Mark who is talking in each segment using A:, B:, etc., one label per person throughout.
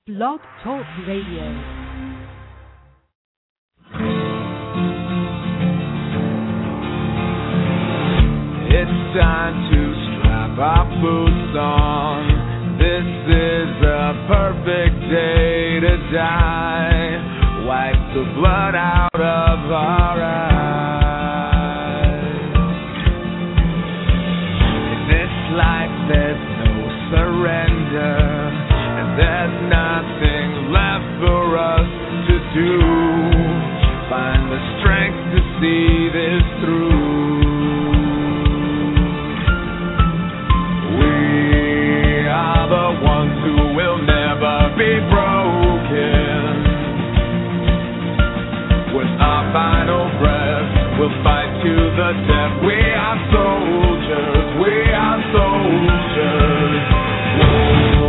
A: Blog Talk Radio.
B: It's time to strap our boots on. This is a perfect day to die. Wipe the blood out of our eyes. In this life there's no surrender, and there's nothing left for us to do. Find the strength to see this through. Be broken. With our final breath, we'll fight to the death. We are soldiers, we are soldiers. Whoa,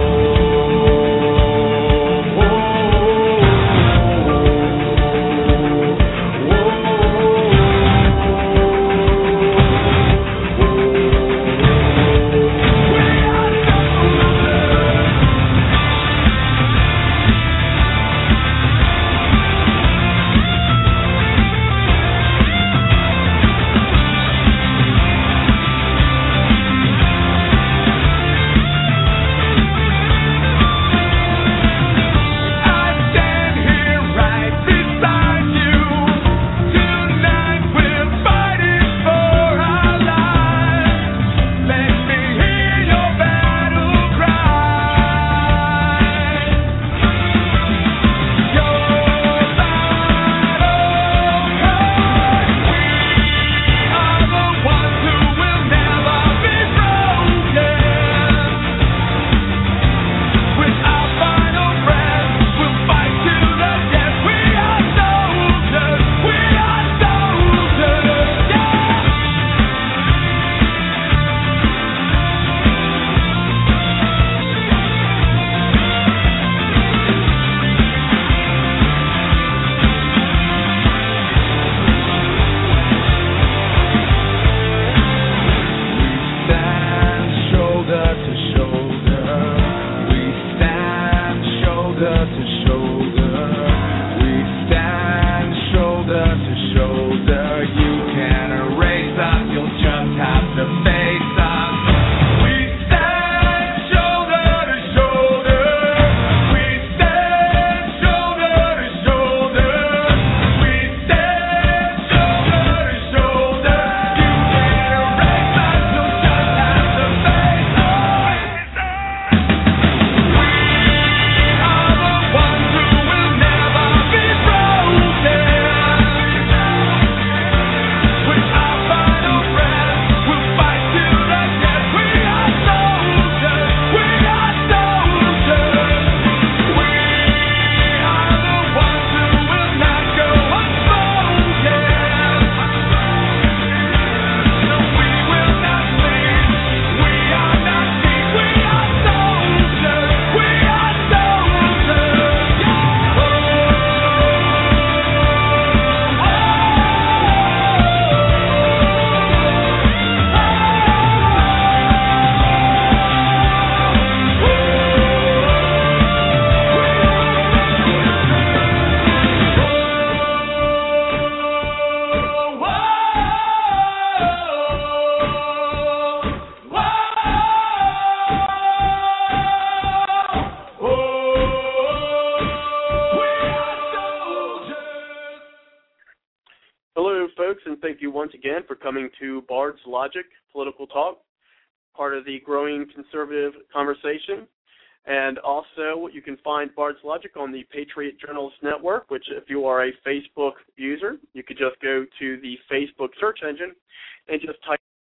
C: once again for coming to Bard's Logic Political Talk, part of the growing conservative conversation. And also, you can find Bard's Logic on the Patriot Journalist Network, which if you are a Facebook user, you could just go to the Facebook search engine and just type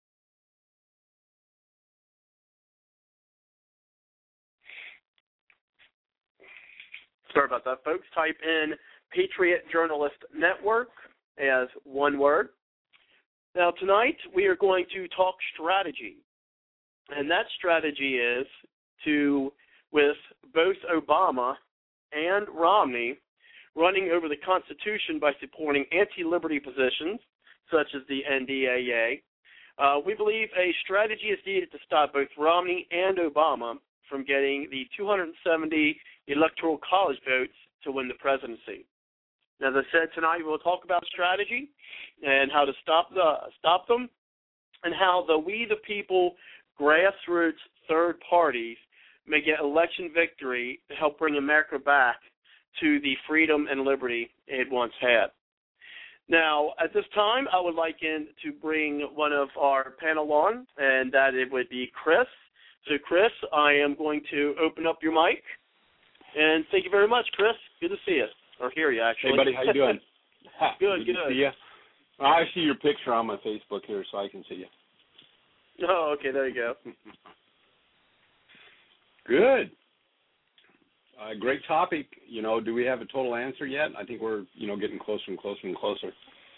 C: sorry about that, folks. Type in Patriot Journalist Network as one word. Now, tonight we are going to talk strategy, and that strategy is to, with both Obama and Romney running over the Constitution by supporting anti-liberty positions, such as the NDAA, we believe a strategy is needed to stop both Romney and Obama from getting the 270 electoral college votes to win the presidency. As I said tonight, we'll talk about strategy and how to stop them, and how the we the people grassroots third parties may get election victory to help bring America back to the freedom and liberty it once had. Now, at this time, I would like to bring one of our panel on, and that it would be Chris. So, Chris, I am going to open up your mic, and thank you very much, Chris. Good to see you, or hear you, actually.
A: Hey, buddy, how you doing?
C: Good.
A: To see you. I see your picture on my Facebook here, so I can see you.
C: Oh, okay, there you go.
A: Good. Great topic. Do we have a total answer yet? I think we're, getting closer and closer and closer.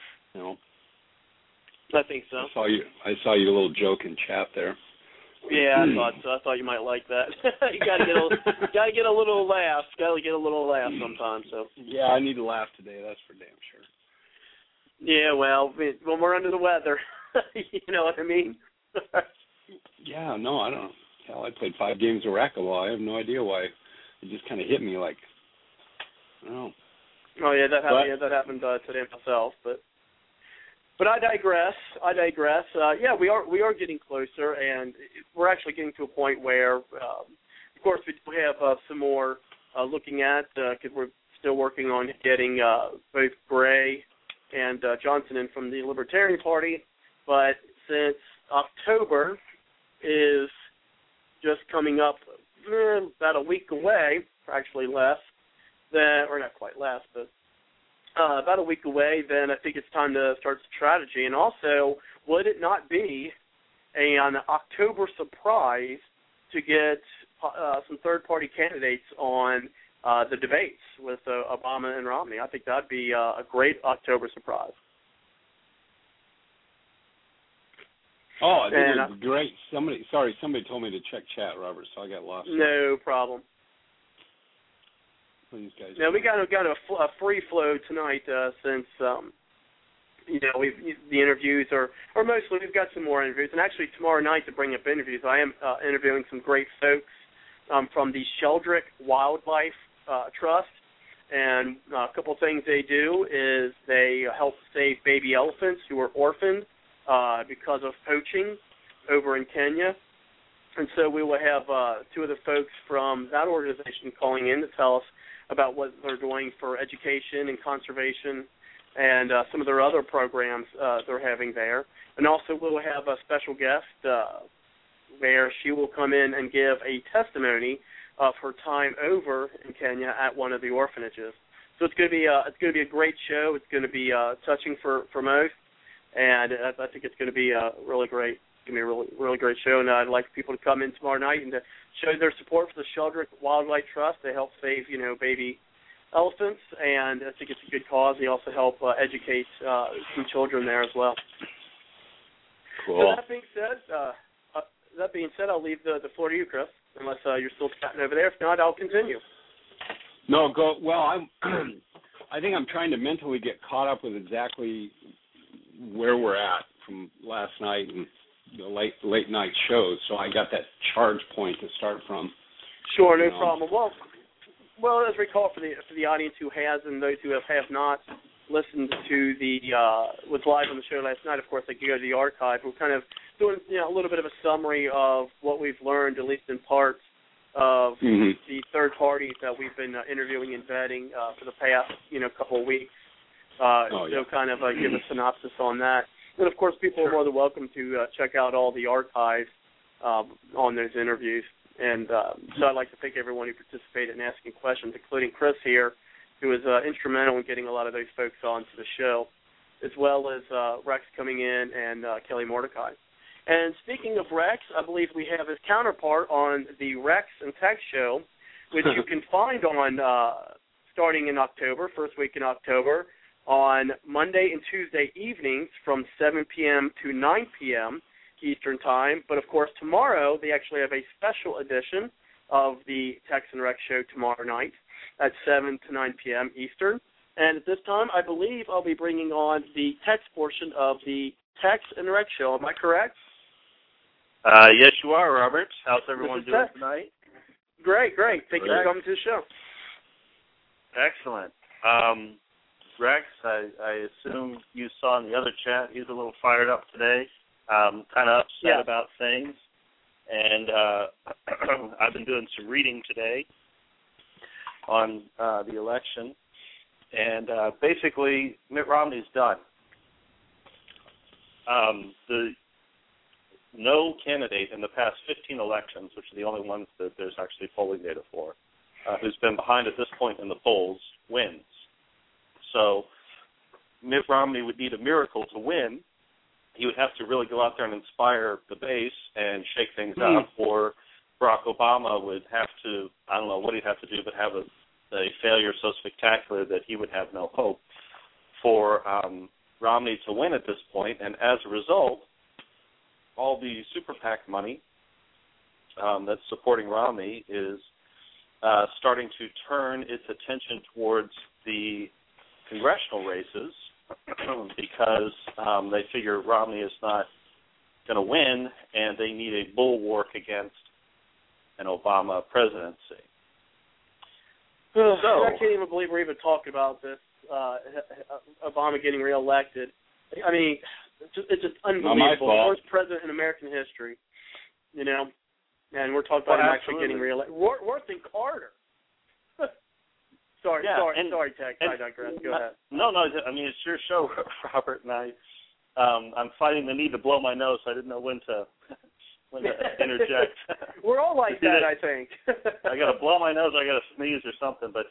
C: I think so.
A: I saw your little joke in chat there.
C: Yeah, I thought so. I thought you might like that. You gotta get a little laugh. Gotta get a little laugh sometimes. So.
A: Yeah, I need to laugh today. That's for damn sure.
C: Yeah, well, when we're under the weather, you know what I mean.
A: Yeah, no, I don't know. Hell, I played 5 games of racquetball. I have no idea why. It just kind of hit me like, I don't know.
C: Oh yeah, that happened today myself, but I digress. Yeah, we are getting closer, and we're actually getting to a point where, of course, we do have some more looking at, because we're still working on getting both Gray and Johnson in from the Libertarian Party. But since October is just coming up about a week away, actually less than, or not quite less, but about a week away, then I think it's time to start strategy. And also, would it not be an October surprise to get some third-party candidates on the debates with Obama and Romney? I think that'd be a great October surprise.
A: Oh, I think it would be great. Somebody told me to check chat, Robert, so I got lost.
C: No problem.
A: Please, guys.
C: Now, we got a free flow tonight since, the interviews are mostly, we've got some more interviews. And actually, tomorrow night, to bring up interviews, I am interviewing some great folks from the Sheldrick Wildlife Trust. And a couple things they do is they help save baby elephants who are orphaned because of poaching over in Kenya. And so we will have 2 of the folks from that organization calling in to tell us about what they're doing for education and conservation and some of their other programs they're having there. And also we'll have a special guest where she will come in and give a testimony of her time over in Kenya at one of the orphanages. So it's going to be a great show. It's going to be touching for most. And I think it's going to be really great. It's going to be a really, really great show, and I'd like people to come in tomorrow night and to show their support for the Sheldrick Wildlife Trust. They help save, baby elephants, and I think it's a good cause. They also help educate some children there as well.
A: Cool.
C: So that being said, I'll leave the floor to you, Chris, unless you're still chatting over there. If not, I'll continue.
A: No, go. Well, I think I'm trying to mentally get caught up with exactly where we're at from last night and the late night shows, so I got that charge point to start from.
C: Sure, no problem. Well, as recall for the audience who has and those who have not listened to was live on the show last night, of course, they can go to the archive. We're kind of doing a little bit of a summary of what we've learned, at least in parts, of the third parties that we've been interviewing and vetting for the past couple of weeks. So kind of give a synopsis on that. And, of course, people are more than welcome to check out all the archives on those interviews. And so I'd like to thank everyone who participated in asking questions, including Chris here, who was instrumental in getting a lot of those folks onto the show, as well as Rex coming in and Kelly Mordecai. And speaking of Rex, I believe we have his counterpart on the Rex and Tech show, which you can find on starting in October, first week in October, on Monday and Tuesday evenings from 7 p.m. to 9 p.m. Eastern Time. But, of course, tomorrow they actually have a special edition of the Tex and Rex show tomorrow night at 7 to 9 p.m. Eastern. And at this time, I believe I'll be bringing on the Tex portion of the Tex and Rex show. Am I correct?
D: Yes, you are, Robert. How's everyone doing tonight?
C: Great. Thank you for coming to the show.
D: Excellent. Rex, I assume you saw in the other chat he's a little fired up today, kind of upset about things. And I've been doing some reading today on the election. And basically, Mitt Romney's done. No candidate in the past 15 elections, which are the only ones that there's actually polling data for, who's been behind at this point in the polls, wins. So Mitt Romney would need a miracle to win. He would have to really go out there and inspire the base and shake things up, or Barack Obama would have to, I don't know what he'd have to do, but have a failure so spectacular that he would have no hope for Romney to win at this point. And as a result, all the super PAC money that's supporting Romney is starting to turn its attention towards the congressional races because they figure Romney is not going to win, and they need a bulwark against an Obama presidency.
C: I can't even believe we're even talking about this, Obama getting reelected. I mean, it's just unbelievable. The worst president in American history, you know, and we're talking about him actually getting reelected. Worse than Carter. Sorry, Tex. I digress. Go ahead.
D: No. I mean, it's your show, Robert, and I'm fighting the need to blow my nose. So I didn't know when to interject.
C: We're all like that, I think.
D: I got to blow my nose. I got to sneeze or something. But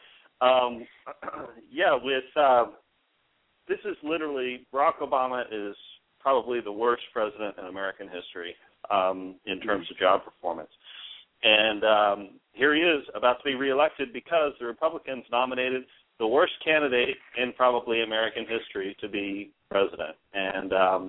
D: this is literally, Barack Obama is probably the worst president in American history in terms of job performance. And here he is about to be reelected because the Republicans nominated the worst candidate in probably American history to be president. And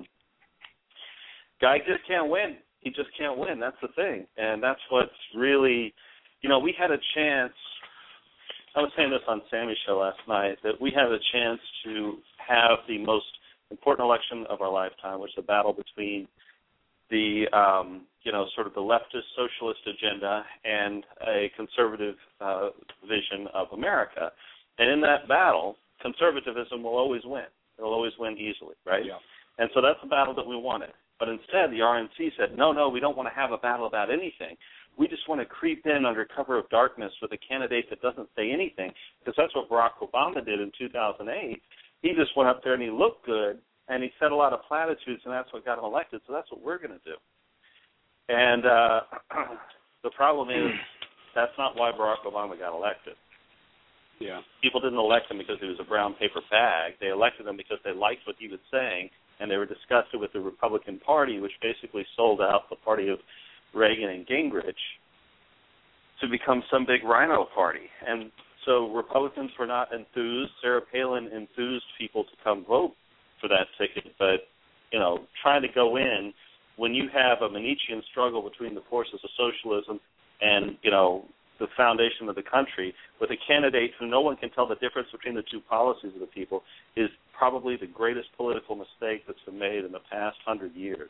D: guy just can't win. He just can't win. That's the thing. And that's what's really, we had a chance. I was saying this on Sammy's show last night, that we had a chance to have the most important election of our lifetime, which is the battle between the, sort of the leftist socialist agenda and a conservative vision of America. And in that battle, conservatism will always win. It will always win easily, right?
A: Yeah.
D: And so that's the battle that we wanted. But instead, the RNC said, no, we don't want to have a battle about anything. We just want to creep in under cover of darkness with a candidate that doesn't say anything, because that's what Barack Obama did in 2008. He just went up there and he looked good, and he said a lot of platitudes, and that's what got him elected, so that's what we're going to do. And the problem is that's not why Barack Obama got elected.
A: Yeah.
D: People didn't elect him because he was a brown paper bag. They elected him because they liked what he was saying, and they were disgusted with the Republican Party, which basically sold out the party of Reagan and Gingrich to become some big rhino party. And so Republicans were not enthused. Sarah Palin enthused people to come vote for that ticket. But, trying to go in when you have a Manichean struggle between the forces of socialism and, the foundation of the country with a candidate who no one can tell the difference between the two policies of the people is probably the greatest political mistake that's been made in the past 100 years.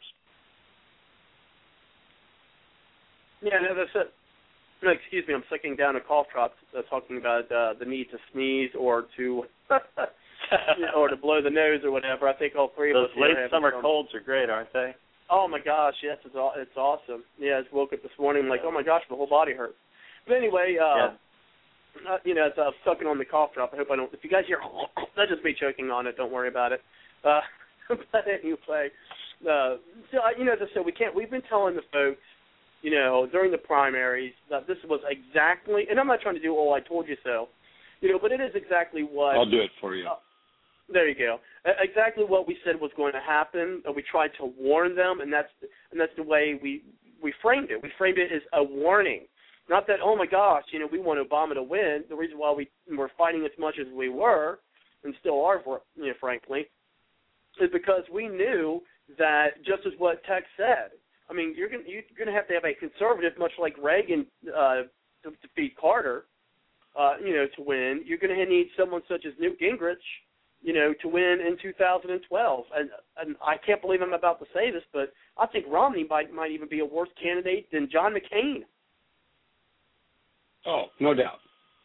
C: Yeah, no, that's it. No, excuse me, I'm sucking down a cough drop talking about the need to sneeze or to or to blow the nose or whatever. I think all three of us.
D: Those late summer colds are great, aren't they?
C: Oh my gosh, yes, it's awesome. Yeah, I just woke up this morning like, oh my gosh, my whole body hurts. But anyway, as I was sucking on the cough drop, I hope I don't. If you guys hear, that's just me choking on it. Don't worry about it. But anyway, as I said, we've been telling the folks, during the primaries that this was exactly, and I'm not trying to do, I told you so, but it is exactly what.
A: I'll do it for you.
C: There you go. Exactly what we said was going to happen. We tried to warn them, and that's the way we framed it. We framed it as a warning. Not that, oh, my gosh, we want Obama to win. The reason why we were fighting as much as we were, and still are, frankly, is because we knew that just as what Tex said, I mean, you're going to have a conservative, much like Reagan, to defeat Carter, to win. You're going to need someone such as Newt Gingrich, to win in 2012. And I can't believe I'm about to say this, but I think Romney might even be a worse candidate than John McCain.
A: Oh, no doubt.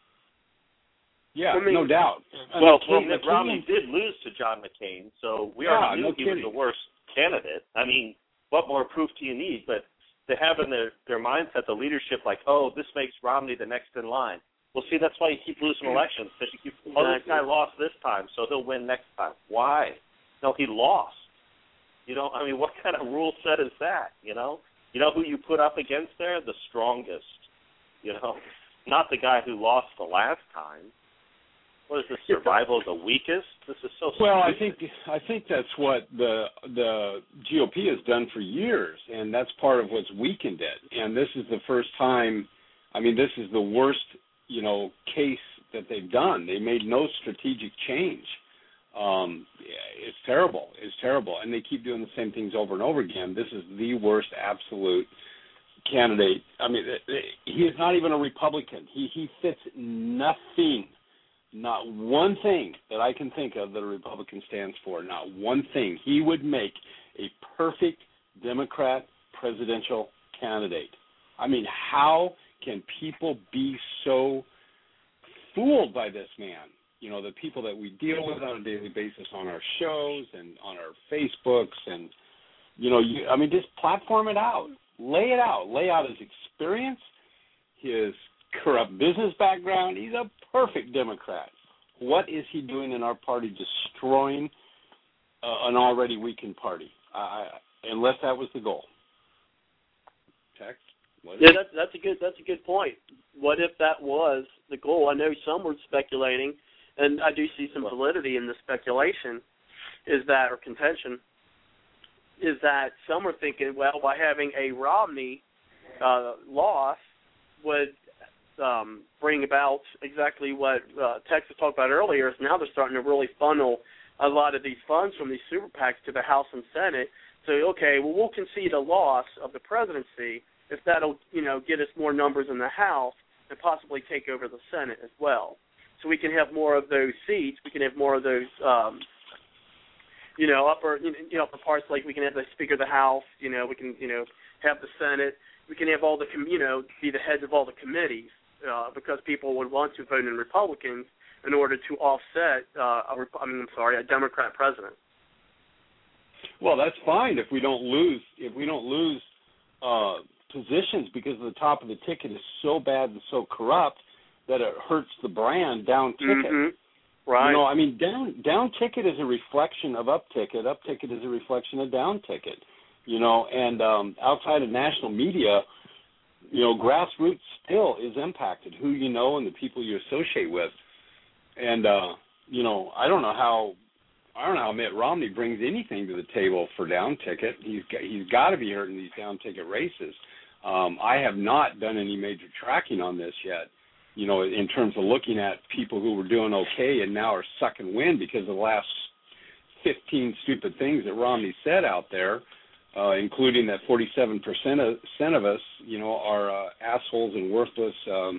A: Yeah,
C: I mean,
A: no doubt.
D: Well, Mitt Romney did lose to John McCain, so we already knew he was the worst candidate. I mean, what more proof do you need? But to have in their mindset the leadership like, oh, this makes Romney the next in line. Well, see, that's why you keep losing elections, because you keep, oh, this guy lost this time, so he'll win next time. Why? No, he lost. You know, I mean, what kind of rule set is that, you know? You know who you put up against there? The strongest, you know, not the guy who lost the last time. What is this, survival of the weakest? This is so stupid.
A: Well, I think that's what the GOP has done for years, and that's part of what's weakened it. And this is the first time, I mean, this is the worst, you know, case that they've done. They made no strategic change. It's terrible. It's terrible. And they keep doing the same things over and over again. This is the worst absolute candidate. I mean, he is not even a Republican. He fits nothing. Not one thing that I can think of that a Republican stands for. Not one thing. He would make a perfect Democrat presidential candidate. I mean, how can people be so fooled by this man? You know, the people that we deal with on a daily basis on our shows and on our Facebooks and, you know, I mean, just platform it out. Lay it out. Lay out his experience, his corrupt business background. He's a perfect Democrat. What is he doing in our party destroying an already weakened party? Unless that was the goal. Text?
C: Yeah, that's a good point. What if that was the goal? I know some were speculating, and I do see some validity in the speculation, or contention, is that some are thinking, well, by having a Romney loss would bring about exactly what Texas talked about earlier, is now they're starting to really funnel a lot of these funds from these super PACs to the House and Senate. So, okay, well, we'll concede a loss of the presidency if that'll, you know, get us more numbers in the House and possibly take over the Senate as well. So we can have more of those seats. We can have more of those, upper parts. Like we can have the Speaker of the House. You know, we can, have the Senate. We can have all the, be the heads of all the committees because people would want to vote in Republicans in order to offset a Democrat president.
A: Well, that's fine if we don't lose. Positions because the top of the ticket is so bad and so corrupt that it hurts the brand down ticket.
C: Mm-hmm. Right.
A: You know, I mean, down ticket is a reflection of up ticket. Up ticket is a reflection of down ticket. You know, and outside of national media, you know, grassroots still is impacted. Who you know and the people you associate with. And I don't know how Mitt Romney brings anything to the table for down ticket. He's got to be hurting these down ticket races. I have not done any major tracking on this yet, you know, in terms of looking at people who were doing okay and now are sucking wind because of the last 15 stupid things that Romney said out there, including that 47% of us, you know, are assholes and worthless,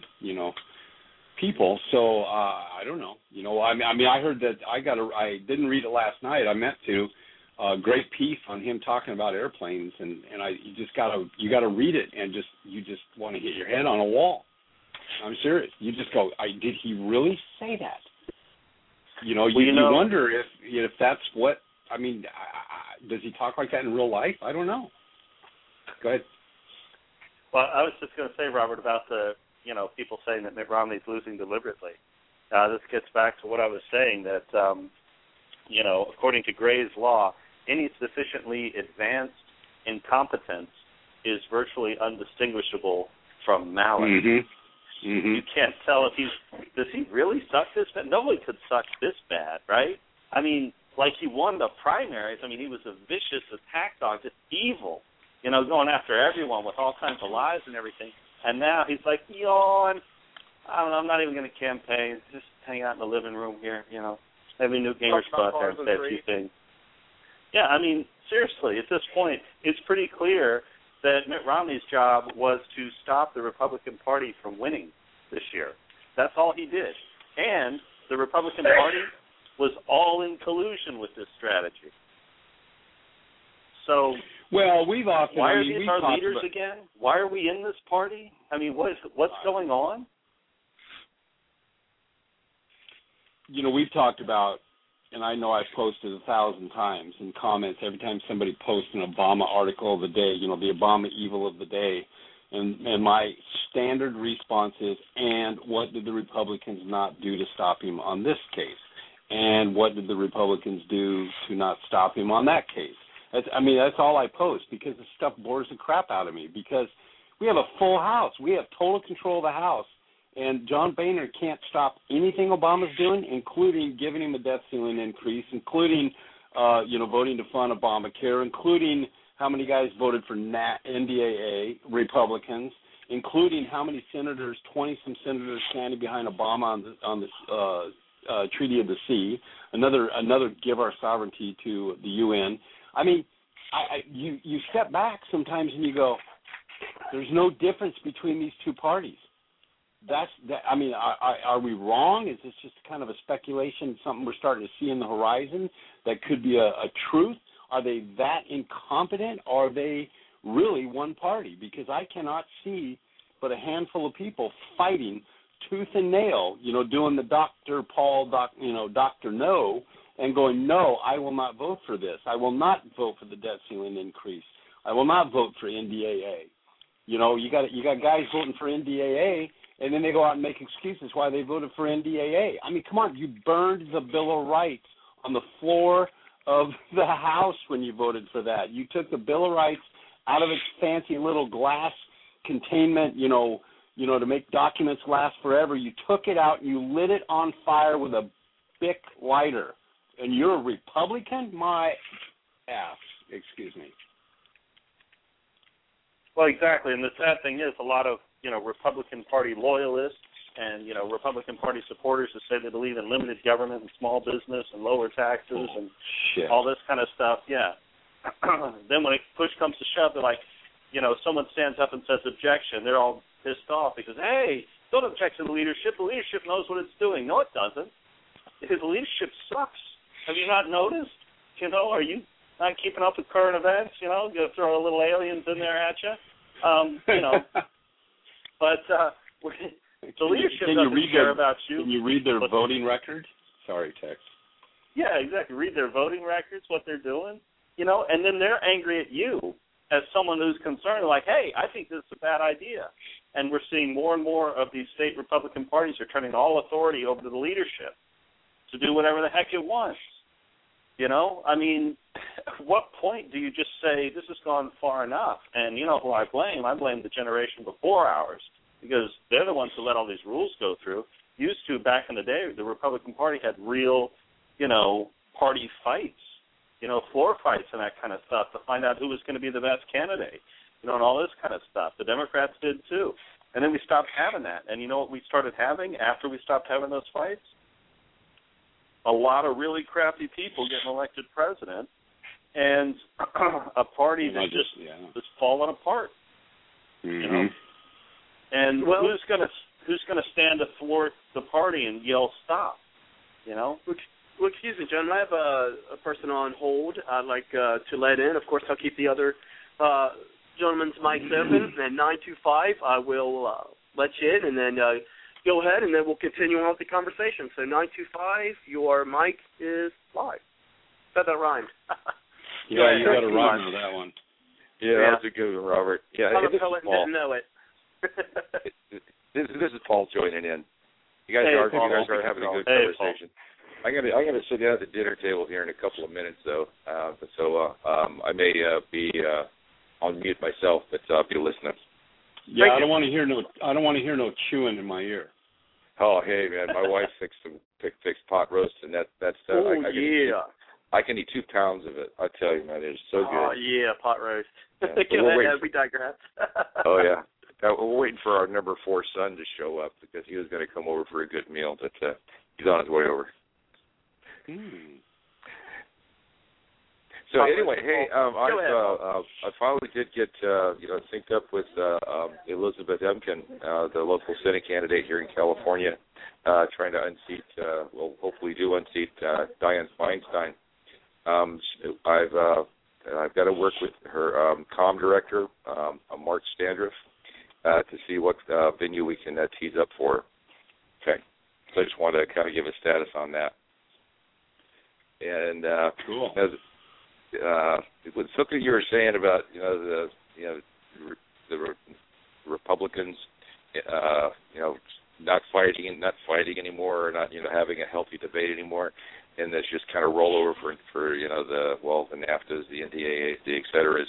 A: people. So I don't know. You know, I mean, I heard that I didn't read it last night. I meant to. Great piece on him talking about airplanes, and you gotta read it, and you just want to hit your head on a wall. I'm serious. You just go, did he really say that? You know, you wonder if that's what. I mean, does he talk like that in real life? I don't know. Go ahead.
D: Well, I was just going to say, Robert, about the people saying that Mitt Romney's losing deliberately. This gets back to what I was saying that according to Gray's law, any sufficiently advanced incompetence is virtually undistinguishable from malice.
A: Mm-hmm. Mm-hmm.
D: You can't tell if does he really suck this bad? Nobody could suck this bad, right? I mean, like he won the primaries. I mean, he was a vicious attack dog, just evil, going after everyone with all kinds of lies and everything. And now he's like, I don't know, I'm not even going to campaign, just hang out in the living room here, Maybe Newt Gingrich go out there and say a few things. Yeah, I mean, seriously, at this point, it's pretty clear that Mitt Romney's job was to stop the Republican Party from winning this year. That's all he did. And the Republican Party was all in collusion with this strategy. So,
A: well,
D: why are these our leaders again? Why are we in this party? I mean, what's going on?
A: we've talked about, and I know I've posted 1,000 times in comments every time somebody posts an Obama article of the day, the Obama evil of the day, and my standard response is, and what did the Republicans not do to stop him on this case? And what did the Republicans do to not stop him on that case? That's all I post, because the stuff bores the crap out of me, because we have a full House. We have total control of the House. And John Boehner can't stop anything Obama's doing, including giving him a debt ceiling increase, including, voting to fund Obamacare, including how many guys voted for NDAA, Republicans, including how many senators, 20-some senators standing behind Obama on this Treaty of the Sea, another give our sovereignty to the UN. I mean, you step back sometimes and you go, there's no difference between these two parties. Are we wrong? Is this just kind of a speculation, something we're starting to see in the horizon that could be a truth? Are they that incompetent, or are they really one party? Because I cannot see but a handful of people fighting tooth and nail, doing the Dr. No, and going, no, I will not vote for this. I will not vote for the debt ceiling increase. I will not vote for NDAA. You got guys voting for NDAA, and then they go out and make excuses why they voted for NDAA. I mean, come on, you burned the Bill of Rights on the floor of the House when you voted for that. You took the Bill of Rights out of its fancy little glass containment, to make documents last forever. You took it out and you lit it on fire with a Bic lighter. And you're a Republican? My ass, excuse me.
D: Well, exactly, and the sad thing is a lot of, Republican Party loyalists and, Republican Party supporters who say they believe in limited government and small business and lower taxes and all this kind of stuff, yeah. Then when push comes to shove, they're like, someone stands up and says objection. They're all pissed off because, hey, don't object to the leadership. The leadership knows what it's doing. No, it doesn't. Because the leadership sucks. Have you not noticed? Are you not keeping up with current events? You throw a little aliens in there at you. But the leadership doesn't care about you.
A: Can you read their voting record? Sorry, Tex.
D: Yeah, exactly. Read their voting records, what they're doing, and then they're angry at you as someone who's concerned, like, hey, I think this is a bad idea. And we're seeing more and more of these state Republican parties are turning all authority over to the leadership to do whatever the heck it wants. At what point do you just say this has gone far enough? And who I blame? I blame the generation before ours, because they're the ones who let all these rules go through. Used to, back in the day, the Republican Party had real, party fights, floor fights and that kind of stuff to find out who was going to be the best candidate, and all this kind of stuff. The Democrats did too. And then we stopped having that. And you know what we started having after we stopped having those fights? A lot of really crappy people getting elected president, and a party that just falling apart.
A: Mm-hmm.
D: And who's gonna stand to thwart the party and yell stop?
C: Well, excuse me, John. I have a person on hold I'd like to let in. Of course, I'll keep the other gentlemen's mics open. And 925, I will let you in, and then go ahead, and then we'll continue on with the conversation. So 925, your mic is live. Bet that rhymed.
A: Yeah, you got a rhyme with that one.
E: Yeah, that's a good one, Robert. Yeah,
C: this is Paul. Didn't know it.
E: This is Paul joining in. You guys are having a good conversation. I'm gonna sit down at the dinner table here in a couple of minutes, though. I may be on mute myself, but I'll be listening.
A: Yeah, I don't want to hear no chewing in my ear.
E: Oh, hey man, my wife fixed pot roast, and that's I can eat 2 pounds of it. I tell you, man, it's so good.
C: Oh yeah, pot roast.
E: Yeah,
C: we digress.
E: Oh yeah, we're waiting for our number 4 son to show up because he was going to come over for a good meal, but he's on his way over. So anyway, hey, I finally did get synced up with Elizabeth Emkin, the local Senate candidate here in California, trying to unseat, hopefully do unseat Dianne Feinstein. I've got to work with her comm director, Mark Standriff, to see what venue we can tease up for her. Okay. So I just wanted to kind of give a status on that. And
A: cool.
E: What something you were saying about the Republicans, not fighting anymore, or not having a healthy debate anymore, and that's just kind of rollover for the NAFTAs, the NDAAs, the et cetera.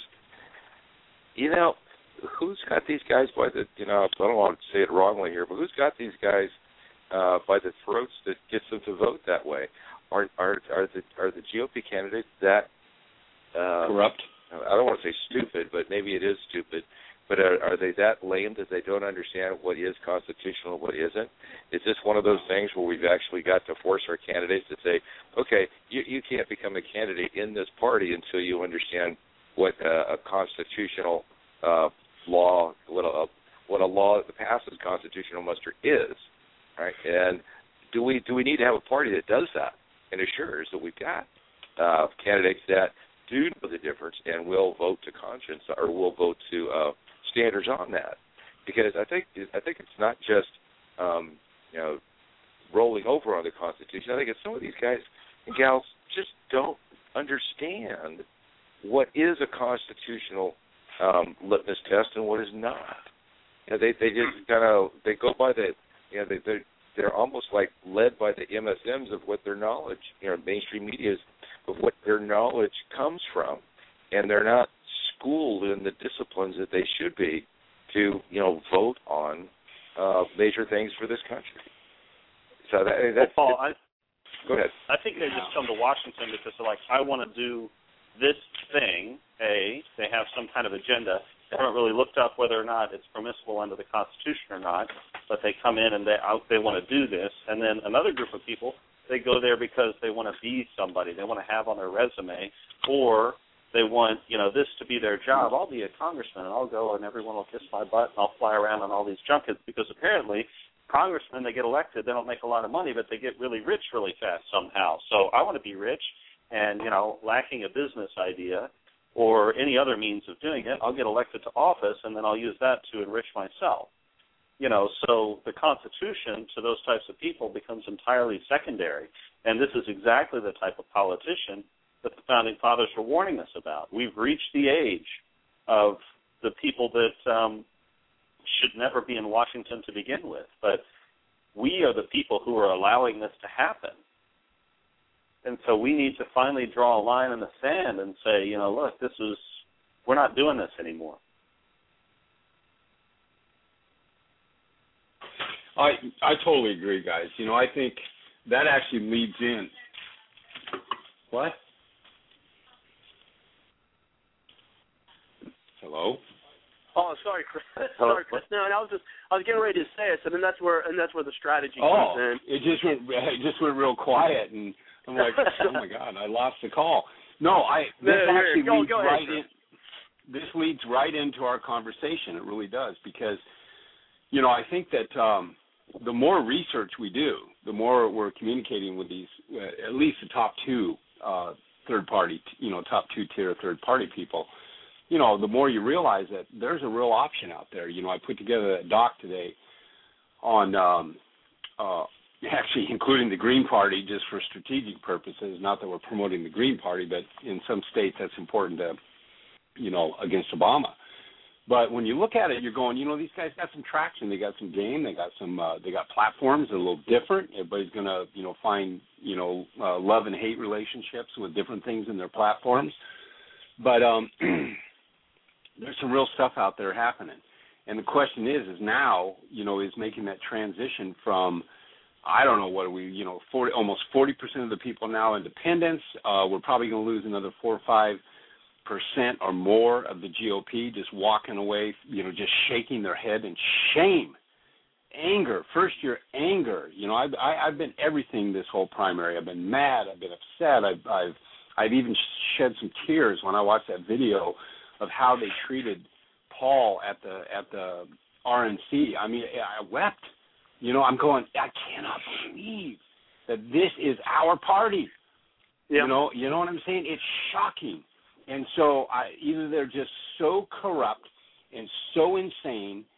E: Who's got these guys by the I don't want to say it wrongly here, but who's got these guys by the throats that gets them to vote that way? Are the GOP candidates that
A: corrupt?
E: I don't want to say stupid, but maybe it is stupid. But are they that lame that they don't understand what is constitutional and what isn't? Is this one of those things where we've actually got to force our candidates to say, okay, you can't become a candidate in this party until you understand what a constitutional law, what a law that passes constitutional muster is, right? And do we need to have a party that does that and assures that we've got candidates that do know the difference and will vote to conscience or will vote to standards on that? Because I think it's not just rolling over on the Constitution. I think it's some of these guys and gals just don't understand what is a constitutional litmus test and what is not. They just kind of they go by the they're almost like led by the MSMs of what their knowledge, mainstream media is, of what their knowledge comes from, and they're not schooled in the disciplines that they should be to, vote on major things for this country. So that's
D: Paul,
E: go ahead.
D: I think they just come to Washington because they're like, I want to do this thing. They have some kind of agenda. They haven't really looked up whether or not it's permissible under the Constitution or not, but they come in and they want to do this. And then another group of people, they go there because they want to be somebody. They want to have on their resume, or they want, this to be their job. I'll be a congressman, and I'll go, and everyone will kiss my butt, and I'll fly around on all these junkets, because apparently congressmen, they get elected, they don't make a lot of money, but they get really rich really fast somehow. So I want to be rich, and, lacking a business idea or any other means of doing it, I'll get elected to office, and then I'll use that to enrich myself. So the Constitution to those types of people becomes entirely secondary, and this is exactly the type of politician that the Founding Fathers were warning us about. We've reached the age of the people that should never be in Washington to begin with, but we are the people who are allowing this to happen. And so we need to finally draw a line in the sand and say, look, we're not doing this anymore.
A: I totally agree, guys. I think that actually leads in. What? Hello?
C: Oh, sorry, Chris. Sorry, Chris. No, and I was getting ready to say it. So then that's where the strategy comes in.
A: It just went real quiet, and I'm like, oh my God, I lost the call. No, this leads right into our conversation. It really does, because I think that the more research we do, the more we're communicating with these, at least the top two third-party, top two-tier third-party people, the more you realize that there's a real option out there. I put together a doc today on actually including the Green Party just for strategic purposes, not that we're promoting the Green Party, but in some states that's important to, against Obama. But when you look at it, you're going, these guys got some traction. They got some game. They got some. They got platforms that are a little different. Everybody's going to, find, love and hate relationships with different things in their platforms. But there's some real stuff out there happening. And the question is now, is making that transition from, I don't know, what are we, almost 40% of the people now independents. We're probably going to lose another 4 or 5% or more of the GOP just walking away, just shaking their head in shame, anger, first-year anger. I've been everything this whole primary. I've been mad. I've been upset. I've even shed some tears when I watched that video of how they treated Paul at the RNC. I mean, I wept. I'm going, I cannot believe that this is our party. Yep. You know what I'm saying? It's shocking. And so either they're just so corrupt and so insane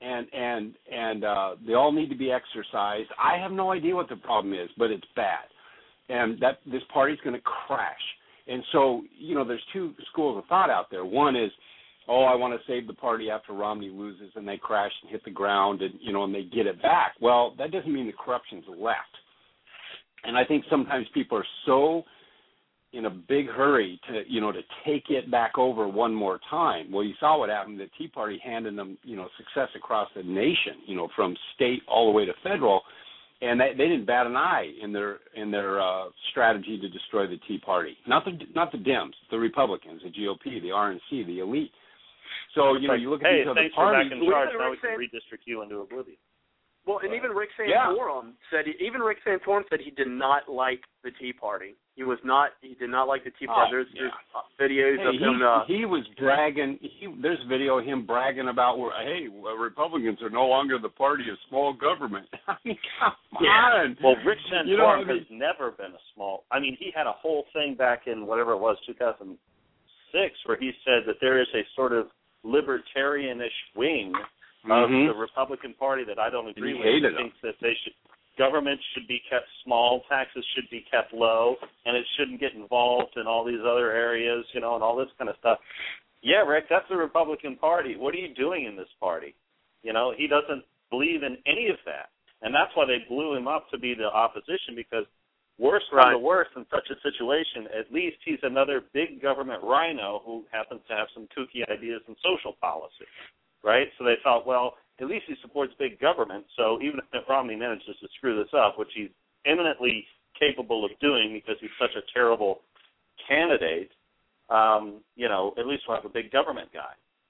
A: and they all need to be exercised. I have no idea what the problem is, but it's bad, and that this party's going to crash. And so, there's two schools of thought out there. One is, I want to save the party after Romney loses and they crash and hit the ground and, and they get it back. Well, that doesn't mean the corruption's left. And I think sometimes people are so in a big hurry to, to take it back over one more time. Well, you saw what happened. The Tea Party handed them, success across the nation, from state all the way to federal. And they didn't bat an eye in their strategy to destroy the Tea Party. Not the Dems, the Republicans, the GOP, the RNC, the elite. So you look at these other parties.
D: Hey, thanks for back in charge. Now we can redistrict you into oblivion.
C: Well, and even Rick Santorum said he did not like the Tea Party. He did not like the Tea Party. There's videos of him.
A: He was bragging. There's video of him bragging about, Republicans are no longer the party of small government. I mean, come on.
D: Well, Rick Santorum has never been a small. I mean, he had a whole thing back in whatever it was, 2006, where he said that there is a sort of libertarianish wing of the Republican Party that I don't agree with. He thinks that government should be kept small, taxes should be kept low, and it shouldn't get involved in all these other areas, and all this kind of stuff. Yeah, Rick, that's the Republican Party. What are you doing in this party? He doesn't believe in any of that. And that's why they blew him up to be the opposition, because worse than the worst in such a situation, at least he's another big government rhino who happens to have some kooky ideas in social policy. Right? So they thought, well, at least he supports big government, so even if Romney manages to screw this up, which he's eminently capable of doing because he's such a terrible candidate, at least we'll have a big government guy.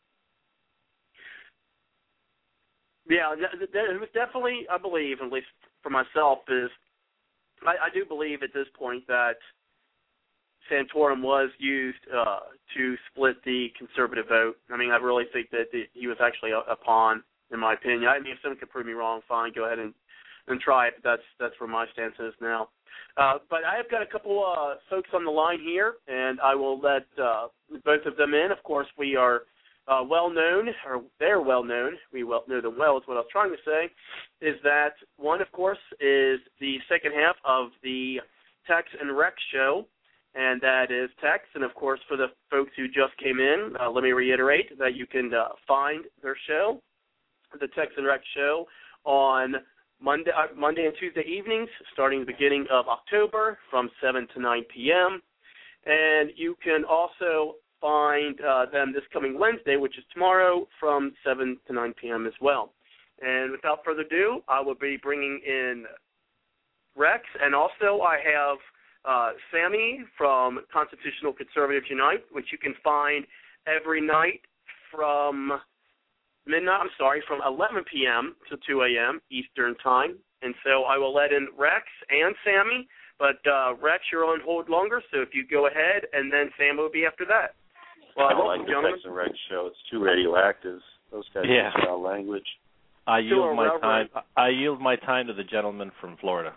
C: Yeah, it was definitely, I believe, at least for myself, I do believe at this point that Santorum was used to split the conservative vote. I mean, I really think that he was actually a pawn, in my opinion. I mean, if someone could prove me wrong, fine, go ahead and try it. But that's where my stance is now. But I have got a couple folks on the line here, and I will let both of them in. Of course, we are well-known, or they're well-known. We know them well is what I was trying to say, is that one, of course, is the second half of the Tex and Rex show, and that is Tex. And, of course, for the folks who just came in, let me reiterate that you can find their show, the Tex and Rex show, on Monday and Tuesday evenings, starting the beginning of October from 7 to 9 p.m. And you can also find them this coming Wednesday, which is tomorrow, from 7 to 9 p.m. as well. And without further ado, I will be bringing in Rex, and also I have Sammy from Constitutional Conservatives Unite, which you can find every night from 11 p.m. to 2 a.m. Eastern Time. And so I will let in Rex and Sammy, but Rex, you're on hold longer, so if you go ahead, and then Sam will be after that.
D: Well, I like the Tex and Rex show. It's too radioactive. Those guys use foul language.
F: I yield my time to the gentleman from Florida.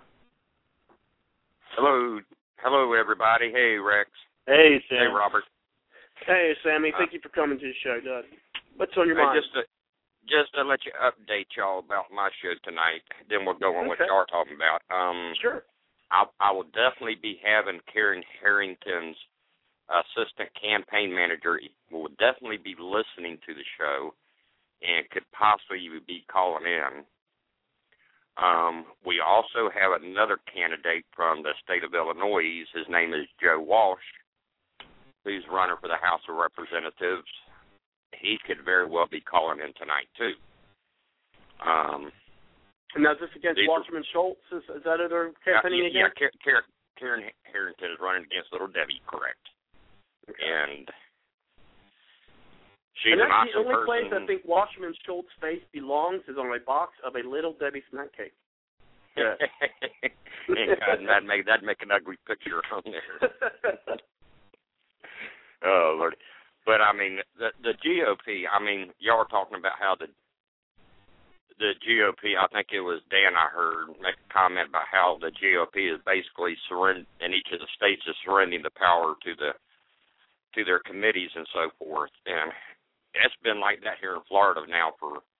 G: Hello, everybody. Hey, Rex.
D: Hey, Sam.
G: Hey, Robert.
C: Hey, Sammy. Thank you for coming to the show, Doug. What's on your mind?
G: Just to let you update y'all about my show tonight, then we'll go on what y'all are talking about.
C: Sure.
G: I will definitely be having Karen Harrington's assistant campaign manager will definitely be listening to the show and could possibly be calling in. We also have another candidate from the state of Illinois. His name is Joe Walsh, who's running for the House of Representatives. He could very well be calling in tonight, too.
C: Now, is this against Wasserman Schultz? Is that other campaigning again?
G: Yeah, Karen Harrington is running against Little Debbie, correct. Okay. And she's an awesome person. The only place I think Wasserman Schultz's face belongs is on a box of a Little Debbie snack cake. Yeah. That'd make an ugly picture on there. Oh, Lord. But, I mean, the GOP, I mean, y'all are talking about how the GOP, I think it was Dan I heard make a comment about how the GOP is basically in each of the states is surrendering the power to their committees and so forth. And it's been like that here in Florida now for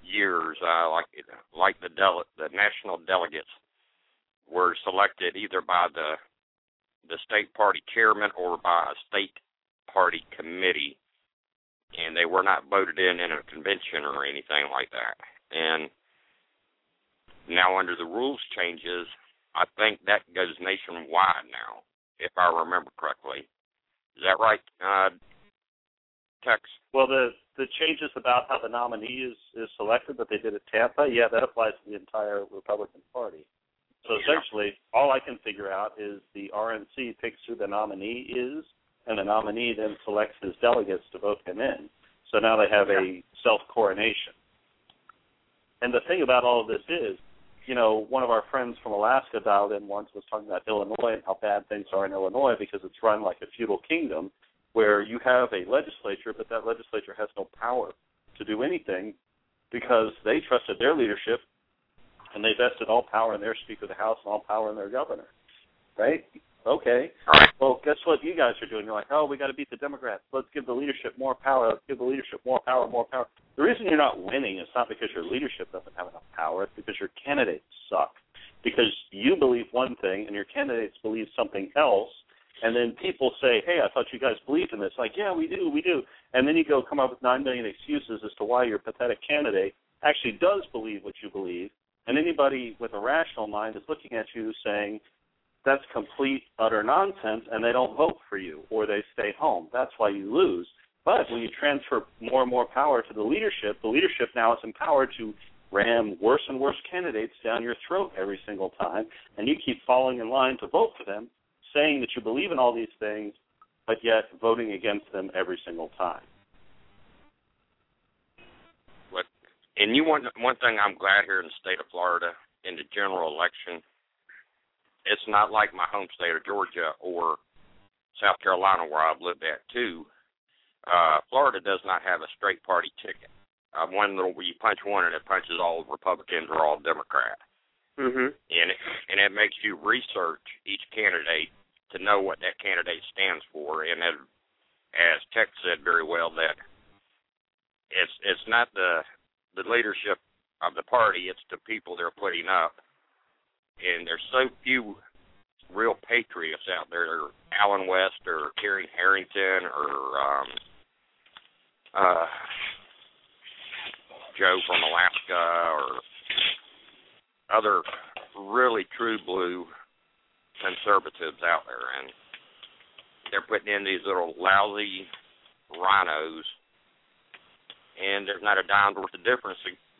G: years, like the national delegates were selected either by the state party chairman or by a state party committee, and they were not voted in a convention or anything like that. And now under the rules changes, I think that goes nationwide now, if I remember correctly. Is that right, Tex?
D: Well, the changes about how the nominee is selected that they did at Tampa, yeah, that applies to the entire Republican Party. So essentially, all I can figure out is the RNC picks who the nominee is, and the nominee then selects his delegates to vote him in. So now they have a self-coronation. And the thing about all of this is, one of our friends from Alaska dialed in once, was talking about Illinois and how bad things are in Illinois because it's run like a feudal kingdom where you have a legislature, but that legislature has no power to do anything because they trusted their leadership and they vested all power in their Speaker of the House and all power in their governor. Right? Okay. Well, guess what you guys are doing? You're like, oh, we got to beat the Democrats. Let's give the leadership more power. Let's give the leadership more power, more power. The reason you're not winning is not because your leadership doesn't have enough power. It's because your candidates suck. Because you believe one thing and your candidates believe something else, and then people say, hey, I thought you guys believed in this. Like, yeah, we do. And then you go come up with 9 million excuses as to why your pathetic candidate actually does believe what you believe, and anybody with a rational mind is looking at you saying, that's complete, utter nonsense, and they don't vote for you, or they stay home. That's why you lose. But when you transfer more and more power to the leadership now is empowered to ram worse and worse candidates down your throat every single time, and you keep falling in line to vote for them, saying that you believe in all these things, but yet voting against them every single time.
G: And one thing I'm glad here in the state of Florida, in the general election, it's not like my home state of Georgia or South Carolina where I've lived at too. Florida does not have a straight party ticket. One little where you punch one and it punches all Republicans or all Democrat.
C: Mm-hmm.
G: And it makes you research each candidate to know what that candidate stands for. And as Tex said very well, that it's not the leadership of the party, it's the people they're putting up. And there's so few real patriots out there. Alan West or Kerry Harrington or Joe from Alaska or other really true blue conservatives out there. And they're putting in these little lousy rhinos, and there's not a dime's worth of difference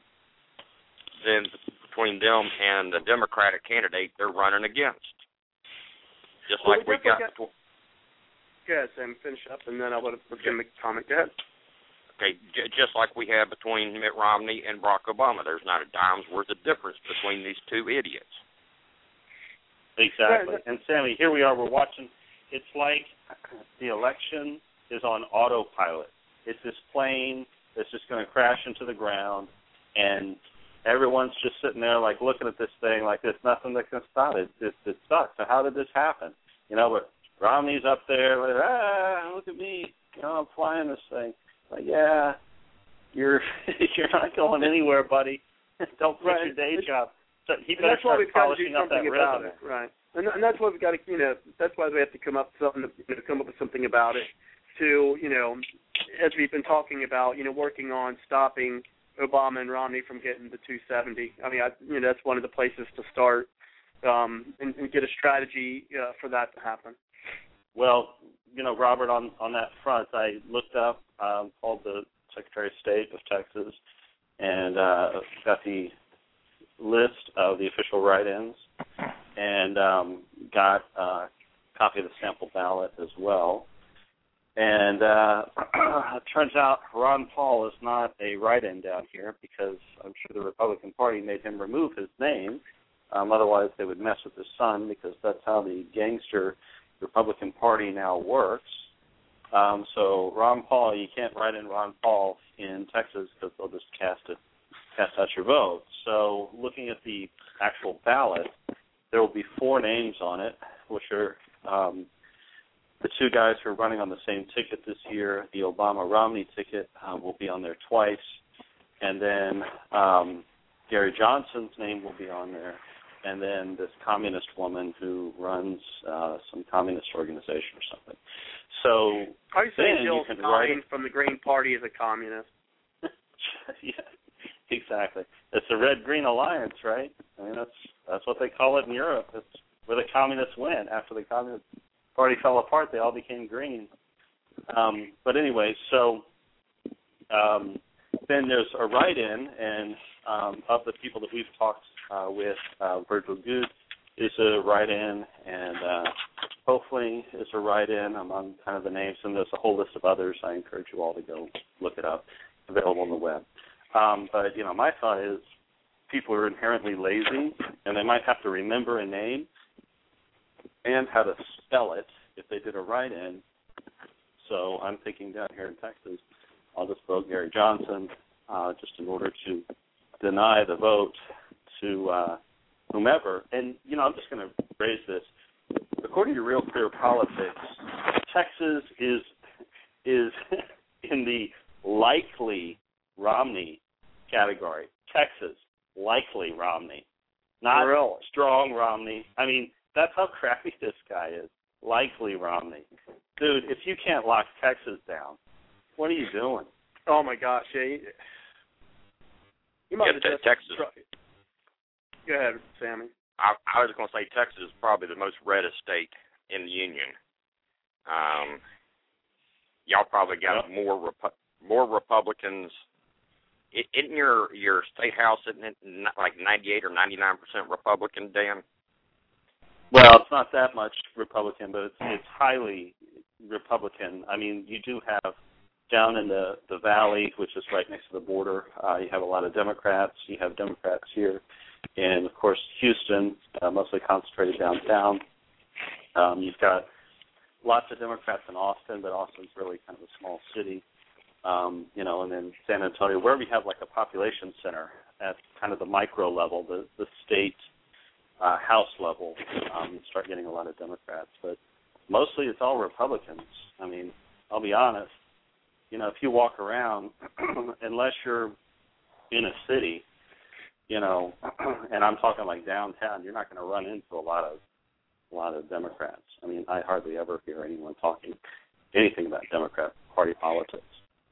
G: then between them and the Democratic candidate they're running against. Just like we got...
C: Yes, and finish up, and then I would have make a comment. Go ahead.
G: Okay, just like we have between Mitt Romney and Barack Obama. There's not a dime's worth of difference between these two idiots.
D: Exactly. And, Sammy, here we are. We're watching. It's like the election is on autopilot. It's this plane that's just going to crash into the ground, and everyone's just sitting there, like, looking at this thing like there's nothing that can stop it. It sucks. So how did this happen? But Romney's up there, like, look at me. I'm flying this thing. Like, yeah, you're not going anywhere, buddy. Don't quit your day job. So he better start polishing up that resume.
C: Right. And that's why we've got to, that's why we have to come up with something about it. To, as we've been talking about, working on stopping Obama and Romney from getting to 270. I mean, that's one of the places to start and get a strategy for that to happen.
D: Well, Robert, on that front, I looked up, called the Secretary of State of Texas, and got the list of the official write-ins, and got a copy of the sample ballot as well. And it turns out Ron Paul is not a write-in down here because I'm sure the Republican Party made him remove his name. Otherwise, they would mess with his son because that's how the gangster Republican Party now works. So Ron Paul, you can't write in Ron Paul in Texas because they'll just cast out your vote. So looking at the actual ballot, there will be 4 names on it, which are the 2 guys who are running on the same ticket this year. The Obama-Romney ticket will be on there twice. and then Gary Johnson's name will be on there, and then this communist woman who runs some communist organization or something. So
C: are you saying
D: Jill
C: Stein from the Green Party is a communist?
D: Yeah, exactly. It's a Red-Green Alliance, right? I mean, that's what they call it in Europe. It's where the communists went. After the Communist Party fell apart, they all became green. But anyway, so then there's a write-in, and of the people that we've talked with, Virgil Good is a write-in, and hopefully is a write-in among kind of the names, and there's a whole list of others. I encourage you all to go look it up. Available on the web. But, you know, my thought is people are inherently lazy, and they might have to remember a name and how to spell it if they did a write-in. So I'm thinking down here in Texas, I'll just vote Gary Johnson just in order to deny the vote to whomever. And, you know, I'm just going to raise this. According to Real Clear Politics, Texas is in the likely Romney category. Texas, likely Romney. Not
C: really?
D: Strong Romney. I mean, that's how crappy this guy is. Likely Romney. Dude, if you can't lock Texas down, what are you doing?
C: Oh, my gosh. Yeah, you might have just...
G: Texas.
C: Go ahead, Sammy.
G: I was going to say Texas is probably the most reddest state in the union. Y'all probably got more Republicans. Isn't your state house, isn't it like 98 or 99% Republican, Dan?
D: Well, it's not that much Republican, but it's highly Republican. I mean, you do have down in the valley, which is right next to the border, you have a lot of Democrats. You have Democrats here. And, of course, Houston, mostly concentrated downtown. You've got lots of Democrats in Austin, but Austin's really kind of a small city. You know, and then San Antonio, where we have like a population center at kind of the micro level, the state house level, start getting a lot of Democrats. But mostly it's all Republicans. I mean, I'll be honest, you know, if you walk around, unless you're in a city, you know, and I'm talking like downtown, you're not going to run into a lot of Democrats. I mean, I hardly ever hear anyone talking anything about Democrat Party politics.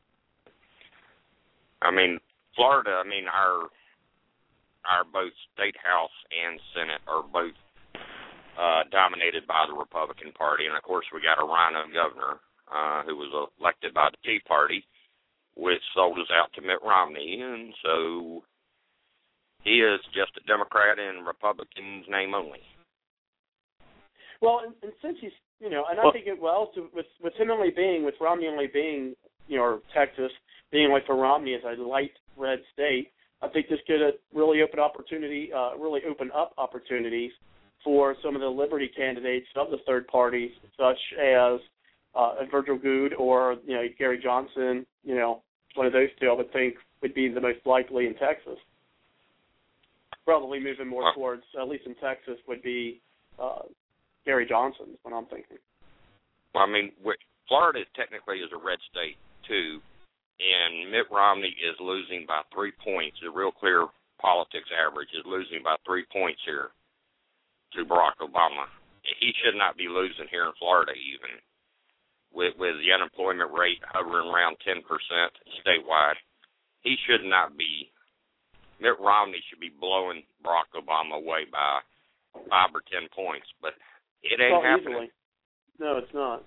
G: I mean, Florida, I mean, our both state house and Senate are both dominated by the Republican Party. And, of course, we got a rhino governor who was elected by the Tea Party, which sold us out to Mitt Romney. And so he is just a Democrat in Republican's name only.
C: Well, and since he's, you know, and I think it well, so with him only being, with Romney only being, you know, or Texas being like for Romney as a light red state, I think this could really open up opportunities for some of the Liberty candidates of the third parties, such as Virgil Good or, you know, Gary Johnson. You know, one of those two I would think would be the most likely in Texas. Probably moving more towards, at least in Texas, would be Gary Johnson, is what I'm thinking.
G: Well, I mean, Florida technically is a red state, too, and Mitt Romney is losing by 3 points. The Real Clear Politics average is losing by 3 points here to Barack Obama. He should not be losing here in Florida even, with the unemployment rate hovering around 10% statewide. He should not be. Mitt Romney should be blowing Barack Obama away by 5 or 10 points, but it ain't happening.
C: Easily. No, it's not.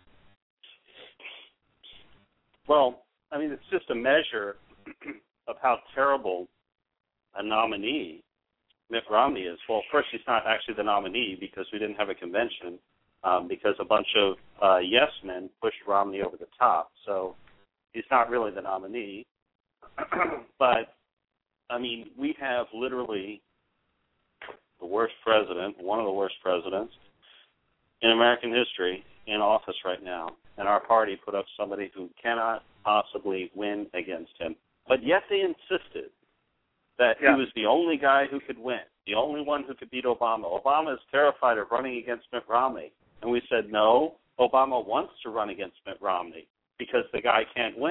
D: Well, I mean, it's just a measure of how terrible a nominee Mitt Romney is. Well, first, he's not actually the nominee because we didn't have a convention because a bunch of yes men pushed Romney over the top. So he's not really the nominee. But, I mean, we have literally the worst president, one of the worst presidents in American history in office right now. And our party put up somebody who cannot possibly win against him. But yet they insisted that he was the only guy who could win, the only one who could beat Obama. Obama is terrified of running against Mitt Romney. And we said, no, Obama wants to run against Mitt Romney because the guy can't win.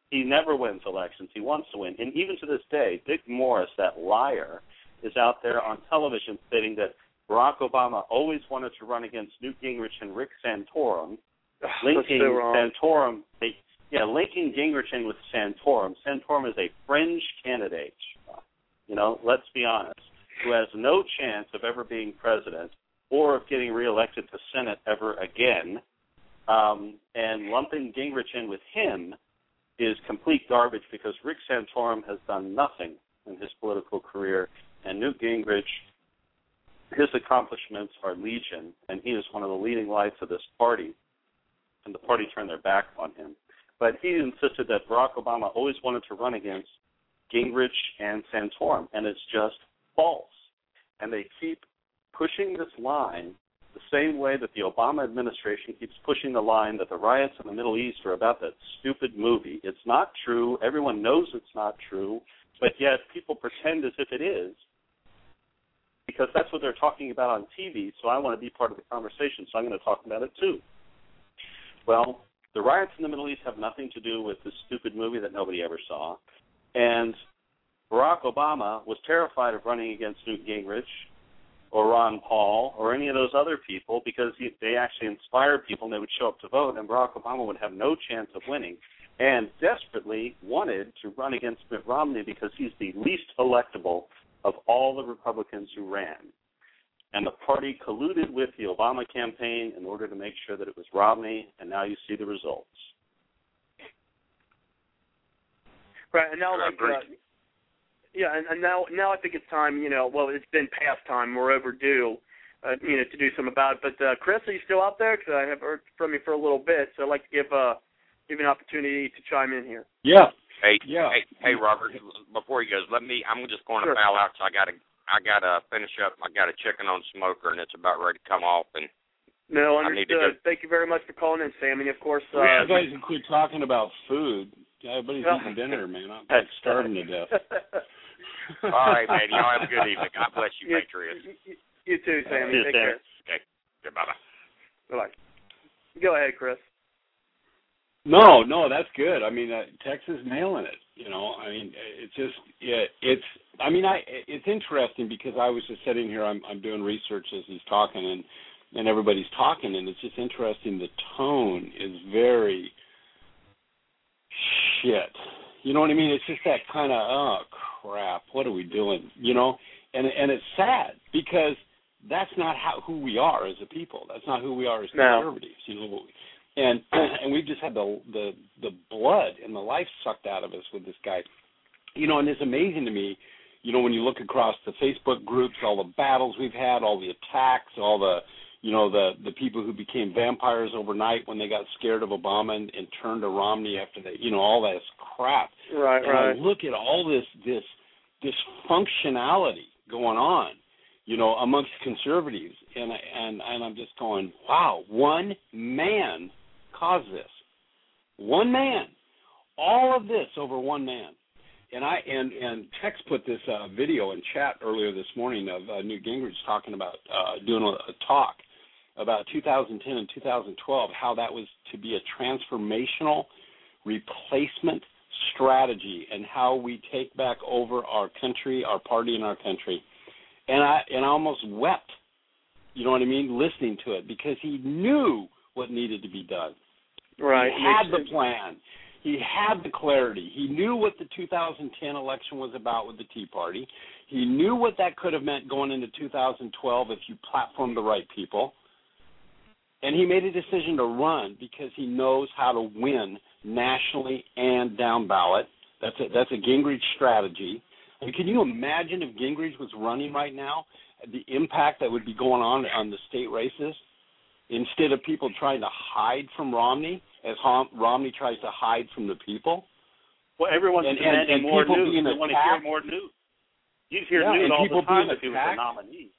D: He never wins elections. He wants to win. And even to this day, Dick Morris, that liar, is out there on television stating that Barack Obama always wanted to run against Newt Gingrich and Rick Santorum, linking Santorum, linking Gingrich in with Santorum. Santorum is a fringe candidate, let's be honest, who has no chance of ever being president or of getting reelected to Senate ever again. And lumping Gingrich in with him is complete garbage because Rick Santorum has done nothing in his political career, and Newt Gingrich, his accomplishments are legion, and he is one of the leading lights of this party, and the party turned their back on him. But he insisted that Barack Obama always wanted to run against Gingrich and Santorum, and it's just false. And they keep pushing this line the same way that the Obama administration keeps pushing the line that the riots in the Middle East are about that stupid movie. It's not true. Everyone knows it's not true, but yet people pretend as if it is because that's what they're talking about on TV, so I want to be part of the conversation, so I'm going to talk about it too. Well, the riots in the Middle East have nothing to do with this stupid movie that nobody ever saw, and Barack Obama was terrified of running against Newt Gingrich or Ron Paul or any of those other people because they actually inspired people and they would show up to vote, and Barack Obama would have no chance of winning, and desperately wanted to run against Mitt Romney because he's the least electable of all the Republicans who ran. And the party colluded with the Obama campaign in order to make sure that it was Romney, and now you see the results.
C: Right, and now and now I think it's time, it's been past time. We're overdue, to do something about it. But, Chris, are you still out there? Because I haven't heard from you for a little bit, so I'd like to give you an opportunity to chime in here.
A: Yeah.
G: Hey, Robert, before he goes, I'm just going to bow out, so I gotta finish up. I got a chicken on smoker, and it's about ready to come off. And
C: no, understood. Thank you very much for calling in, Sam. And, of course,
A: you guys can quit talking about food. Everybody's eating dinner, man. I'm starving to death.
G: All right, man. Y'all have a good evening. God bless you, Patriots.
C: You too, Sammy. Take care.
G: Okay. Goodbye.
C: Bye-bye. Go ahead, Chris.
A: No, that's good. I mean, Texas nailing it. It's interesting because I was just sitting here. I'm doing research as he's talking, and everybody's talking, and it's just interesting. The tone is very shit. You know what I mean? It's just that kind of, oh crap, what are we doing? And it's sad because that's not who we are as a people. That's not who we are as conservatives. And we've just had the blood and the life sucked out of us with this guy. And it's amazing to me, when you look across the Facebook groups, all the battles we've had, all the attacks, all the the people who became vampires overnight when they got scared of Obama and turned to Romney after that, all that crap.
C: Right.
A: I look at all this functionality going on, amongst conservatives, and I'm just going, wow, one man caused this. One man. All of this over one man. And Tex put this video in chat earlier this morning of Newt Gingrich talking about doing a talk about 2010 and 2012, how that was to be a transformational replacement strategy and how we take back over our country, our party, and our country. And I almost wept, you know what I mean, listening to it, because he knew what needed to be done.
C: Right.
A: He had the plan. He had the clarity. He knew what the 2010 election was about with the Tea Party. He knew what that could have meant going into 2012 if you platformed the right people. And he made a decision to run because he knows how to win nationally and down ballot. That's a Gingrich strategy. I mean, can you imagine if Gingrich was running right now, the impact that would be going on the state races? Instead of people trying to hide from Romney, as Romney tries to hide from the people.
C: Well, everyone's demanding more news. They want to hear more news. You hear news all the time if he was a nominee.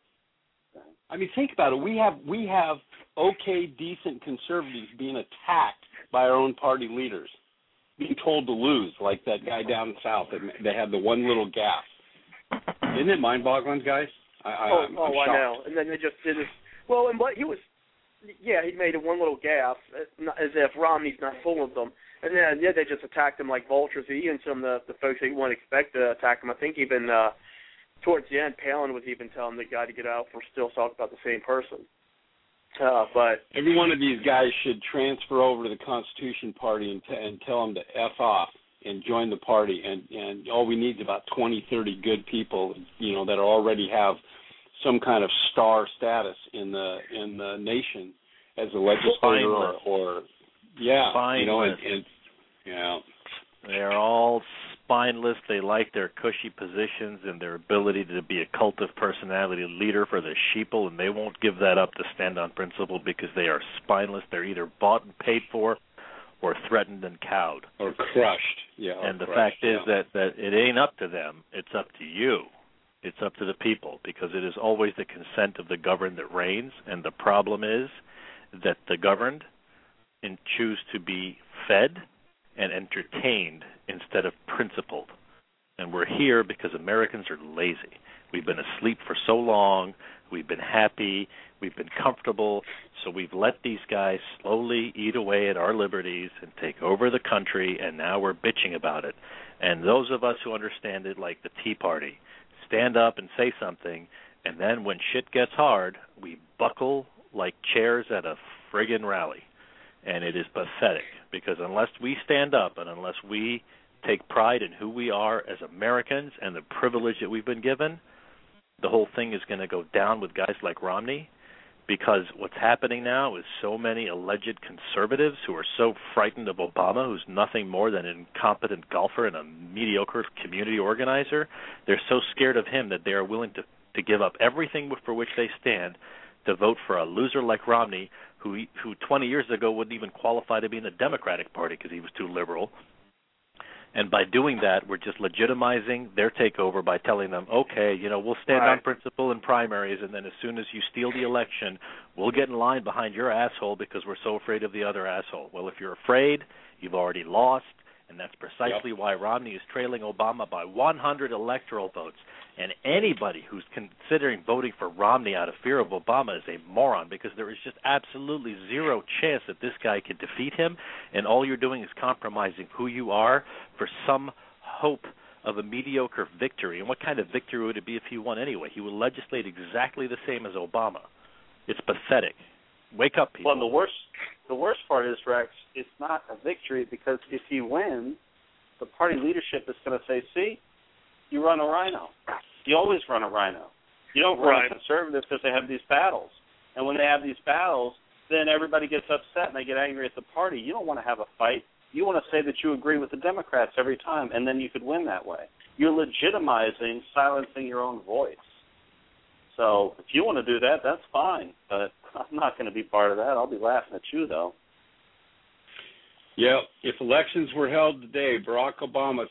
A: I mean, think about it. We have okay, decent conservatives being attacked by our own party leaders, being told to lose, like that guy down south. They had the one little gaffe. Isn't it mind-boggling, guys? I'm shocked.
C: I know. And then they just did this. Well, and what he was. Yeah, he made one little gaffe, as if Romney's not full of them. And then, they just attacked him like vultures. Even some of the folks that you wouldn't expect to attack him. I think even towards the end, Palin was even telling the guy to get out for still talking about the same person. But
A: every one of these guys should transfer over to the Constitution Party and tell them to F off and join the party. And all we need is about 20, 30 good people, that already have some kind of star status in the nation as a legislator or
F: spineless.
A: Yeah.
F: They're all spineless. They like their cushy positions and their ability to be a cult of personality leader for the sheeple, and they won't give that up to stand on principle because they are spineless. They're either bought and paid for or threatened and cowed.
A: Or crushed. Yeah.
F: And the fact is that it ain't up to them. It's up to you. It's up to the people, because it is always the consent of the governed that reigns, and the problem is that the governed choose to be fed and entertained instead of principled. And we're here because Americans are lazy. We've been asleep for so long. We've been happy. We've been comfortable. So we've let these guys slowly eat away at our liberties and take over the country, and now we're bitching about it. And those of us who understand it, like the Tea Party, stand up and say something, and then when shit gets hard, we buckle like chairs at a friggin' rally. And it is pathetic, because unless we stand up and unless we take pride in who we are as Americans and the privilege that we've been given, the whole thing is going to go down with guys like Romney, because what's happening now is so many alleged conservatives who are so frightened of Obama, who's nothing more than an incompetent golfer and a mediocre community organizer. They're so scared of him that they are willing to give up everything for which they stand to vote for a loser like Romney, who 20 years ago wouldn't even qualify to be in the Democratic Party because he was too liberal. And by doing that, we're just legitimizing their takeover by telling them, okay, we'll stand on principle in primaries, and then as soon as you steal the election, we'll get in line behind your asshole because we're so afraid of the other asshole. Well, if you're afraid, you've already lost, and that's precisely why Romney is trailing Obama by 100 electoral votes. And anybody who's considering voting for Romney out of fear of Obama is a moron, because there is just absolutely zero chance that this guy can defeat him, and all you're doing is compromising who you are for some hope of a mediocre victory. And what kind of victory would it be if he won anyway? He would legislate exactly the same as Obama. It's pathetic. Wake up, people.
D: Well, the worst part is, Rex, it's not a victory, because if he wins, the party leadership is going to say, see, you run a rhino. You always run a rhino. You don't run a conservative because they have these battles. And when they have these battles, then everybody gets upset and they get angry at the party. You don't want to have a fight. You want to say that you agree with the Democrats every time, and then you could win that way. You're legitimizing silencing your own voice. So if you want to do that, that's fine. But I'm not going to be part of that. I'll be laughing at you, though.
A: Yeah, if elections were held today, Barack Obama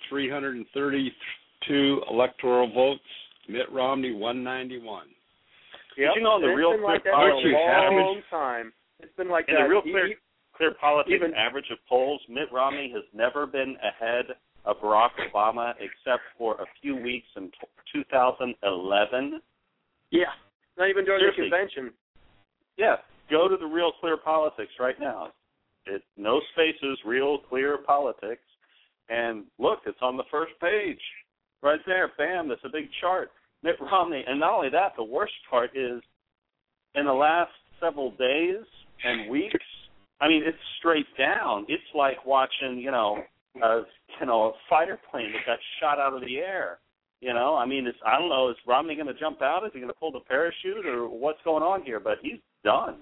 A: 332 electoral votes, Mitt Romney 191.
C: Yep.
D: Did you know the real clear
C: like
D: politics?
C: For a long time. It's been like
D: in
C: that.
D: The real clear politics average of polls, Mitt Romney has never been ahead of Barack Obama except for a few weeks in 2011.
C: Yeah, not even during
D: Seriously.
C: the convention.
D: Yeah, go to the real clear politics right now. It's no spaces, real clear politics. And look, it's on the first page. Right there, bam, that's a big chart. Mitt Romney, and not only that, the worst part is in the last several days and weeks, I mean, it's straight down. It's like watching, a fighter plane that got shot out of the air. I mean, I don't know, is Romney going to jump out? Is he going to pull the parachute, or what's going on here? But he's done.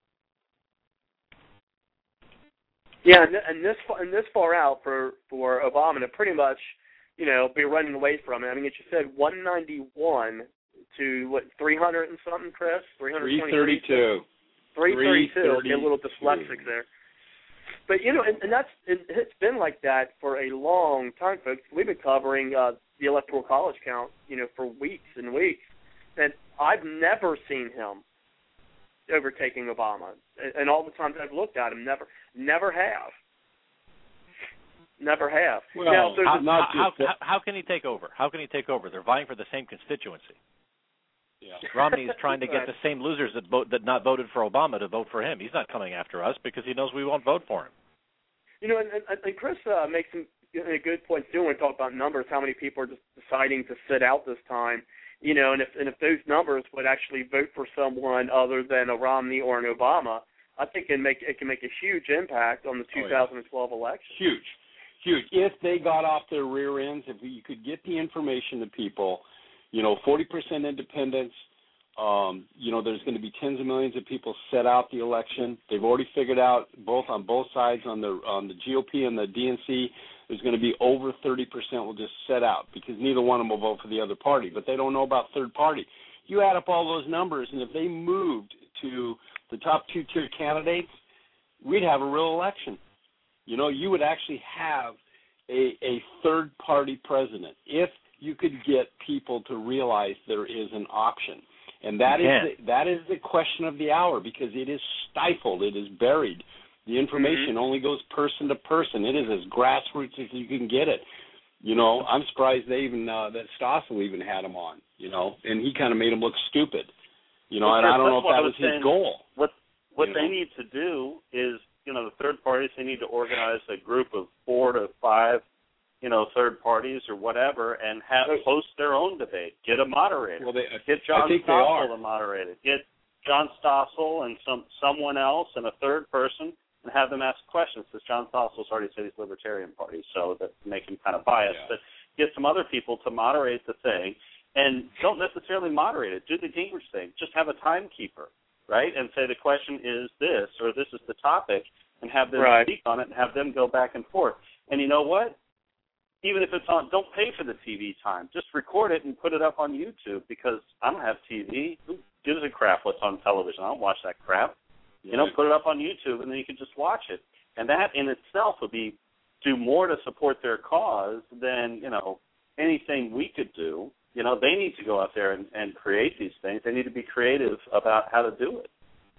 C: Yeah, and this far out for Obama to pretty much, be running away from it. I mean, it just said 191 to 300 and something, Chris?
A: 332.
C: 332. A little dyslexic there. But it's been like that for a long time, folks. We've been covering the Electoral College count, for weeks and weeks, and I've never seen him overtaking Obama. And all the times I've looked at him, never have. Never have.
A: Well,
C: now,
F: how can he take over? How can he take over? They're vying for the same constituency.
A: Yeah.
F: Romney is trying to get the same losers that not voted for Obama to vote for him. He's not coming after us because he knows we won't vote for him.
C: You know, and Chris makes some good points too when we talk about numbers. How many people are just deciding to sit out this time? You know, and if those numbers would actually vote for someone other than a Romney or an Obama, I think it can make a huge impact on the 2012 election.
A: Huge. If they got off their rear ends, if you could get the information to people, 40% independents. There's going to be tens of millions of people set out the election. They've already figured out on both sides, on the GOP and the DNC, there's going to be over 30% will just set out because neither one of them will vote for the other party. But they don't know about third party. You add up all those numbers, and if they moved to the top two-tier candidates, we'd have a real election. You would actually have a third-party president if you could get people to realize there is an option. And that is the question of the hour because it is stifled. It is buried. The information only goes person to person. It is as grassroots as you can get it. I'm surprised they even that Stossel even had him on. And he kind of made him look stupid. And I don't know if that was his goal.
D: What they need to do is, the third parties, they need to organize a group of 4 to 5, third parties or whatever, and host their own debate. Get a moderator.
A: Well,
D: get John Stossel to moderate it. Get John Stossel and someone else and a third person, and have them ask questions. Because John Stossel's already said he's Libertarian Party, so that make him kind of biased. Yeah. But get some other people to moderate the thing, and don't necessarily moderate it. Do the Gingrich thing. Just have a timekeeper, right? And say the question is this, or this is the topic, and have them speak on it, and have them go back and forth. And you know what? Even if it's on, don't pay for the TV time. Just record it and put it up on YouTube because I don't have TV. Who gives a crap what's on television? I don't watch that crap. Yeah. Put it up on YouTube and then you can just watch it. And that in itself would do more to support their cause than, anything we could do. They need to go out there and create these things. They need to be creative about how to do it.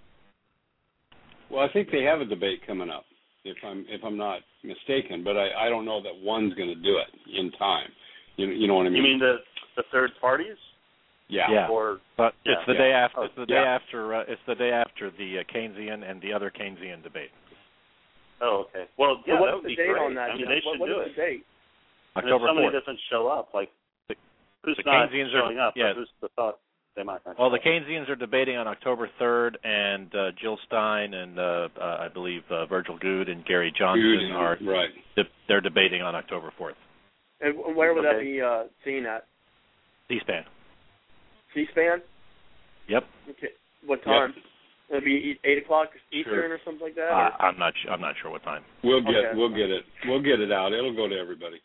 A: Well, I think they have a debate coming up. If I'm not mistaken, but I don't know that one's going to do it in time. You know what I mean?
D: You mean the third parties?
A: Yeah.
F: But it's the day after. It's the day after. It's the day after the Keynesian and the other Keynesian debate.
D: Oh, okay. Well, yeah,
C: what's
D: that would
C: the
D: be
C: date
D: great.
C: on that?
D: I mean, they should do it.
C: The date?
F: October 4th.
D: If somebody doesn't show up, who's
F: the
D: not
F: Keynesians
D: showing up?
F: Yeah.
D: Who's the thought?
F: Well, the Keynesians are debating on October 3rd, and Jill Stein and I believe Virgil Goode and Gary Johnson are they're debating on October 4th.
C: And where would that be seen at?
F: C-SPAN.
C: C-SPAN?
F: Yep.
C: Okay. What time?
F: Yep.
C: It'll be 8:00 Eastern or something like that.
F: I'm not sure what time.
A: We'll get it out. It'll go to everybody.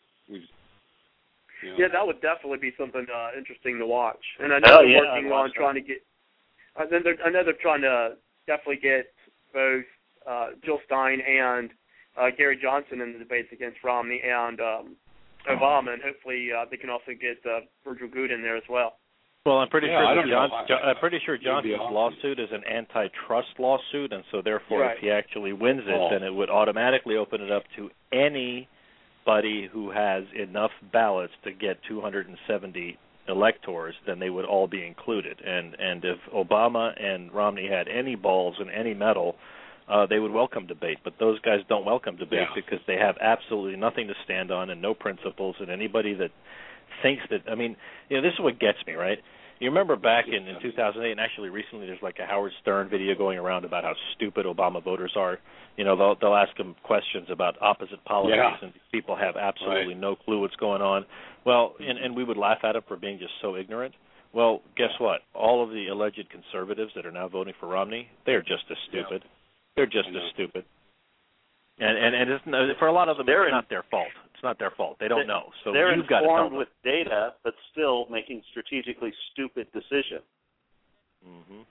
C: Yeah, that would definitely be something interesting to watch. And I know they're working on trying to get. I know they're trying to definitely get both Jill Stein and Gary Johnson in the debates against Romney and Obama, and hopefully they can also get Virgil Goode in there as well.
F: Well, I'm pretty sure Johnson's lawsuit is an antitrust lawsuit, and so therefore, if he actually wins it, then it would automatically open it up to anybody who has enough ballots to get 270 electors, then they would all be included. And if Obama and Romney had any balls and any metal, they would welcome debate. But those guys don't welcome debate because they have absolutely nothing to stand on and no principles. And anybody that thinks that, this is what gets me, right? You remember back in 2008, and actually recently there's like a Howard Stern video going around about how stupid Obama voters are. They'll ask them questions about opposite policies, and people have absolutely no clue what's going on. Well, and we would laugh at them for being just so ignorant. Well, guess what? All of the alleged conservatives that are now voting for Romney, they're just as stupid. They're just as stupid. And it's, for a lot of them, it's not their fault. It's not their fault. They don't know. So
D: they're
F: you've got to tell them.
D: informed with data, but still making strategically stupid decisions.
F: Mm-hmm.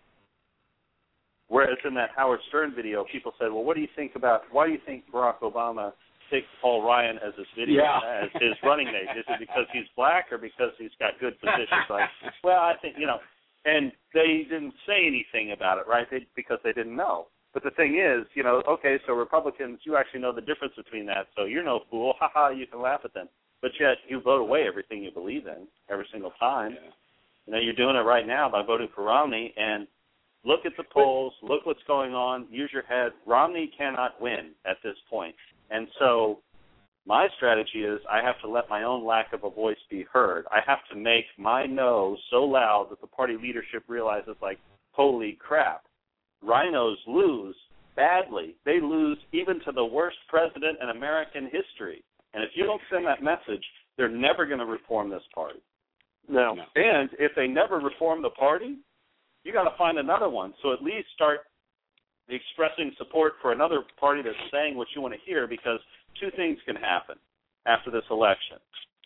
D: Whereas in that Howard Stern video, people said, well, why do you think Barack Obama picked Paul Ryan as his as his running mate? Is it because he's black or because he's got good positions? Well, I think, and they didn't say anything about it, right? Because they didn't know. But the thing is, okay, so Republicans, you actually know the difference between that, so you're no fool. Ha-ha, you can laugh at them. But yet you vote away everything you believe in every single time. Yeah. You're doing it right now by voting for Romney, and look at the polls, look what's going on, use your head. Romney cannot win at this point. And so my strategy is I have to let my own lack of a voice be heard. I have to make my no so loud that the party leadership realizes, like, holy crap, rhinos lose badly. They lose even to the worst president in American history. And if you don't send that message, they're never going to reform this party.
C: No.
D: And if they never reform the party, you got to find another one. So at least start expressing support for another party that's saying what you want to hear, because two things can happen after this election.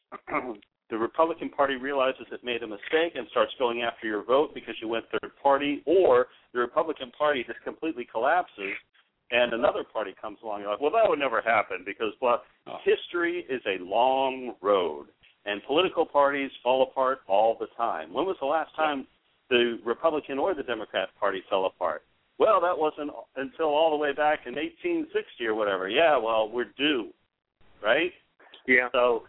D: The Republican Party realizes it made a mistake and starts going after your vote because you went third party, or the Republican Party just completely collapses and another party comes along. You're like, well, that would never happen because history is a long road, and political parties fall apart all the time. When was the last time the Republican or the Democrat Party fell apart? Well, that wasn't until all the way back in 1860 or whatever. Yeah, well, we're due, right?
C: Yeah.
D: So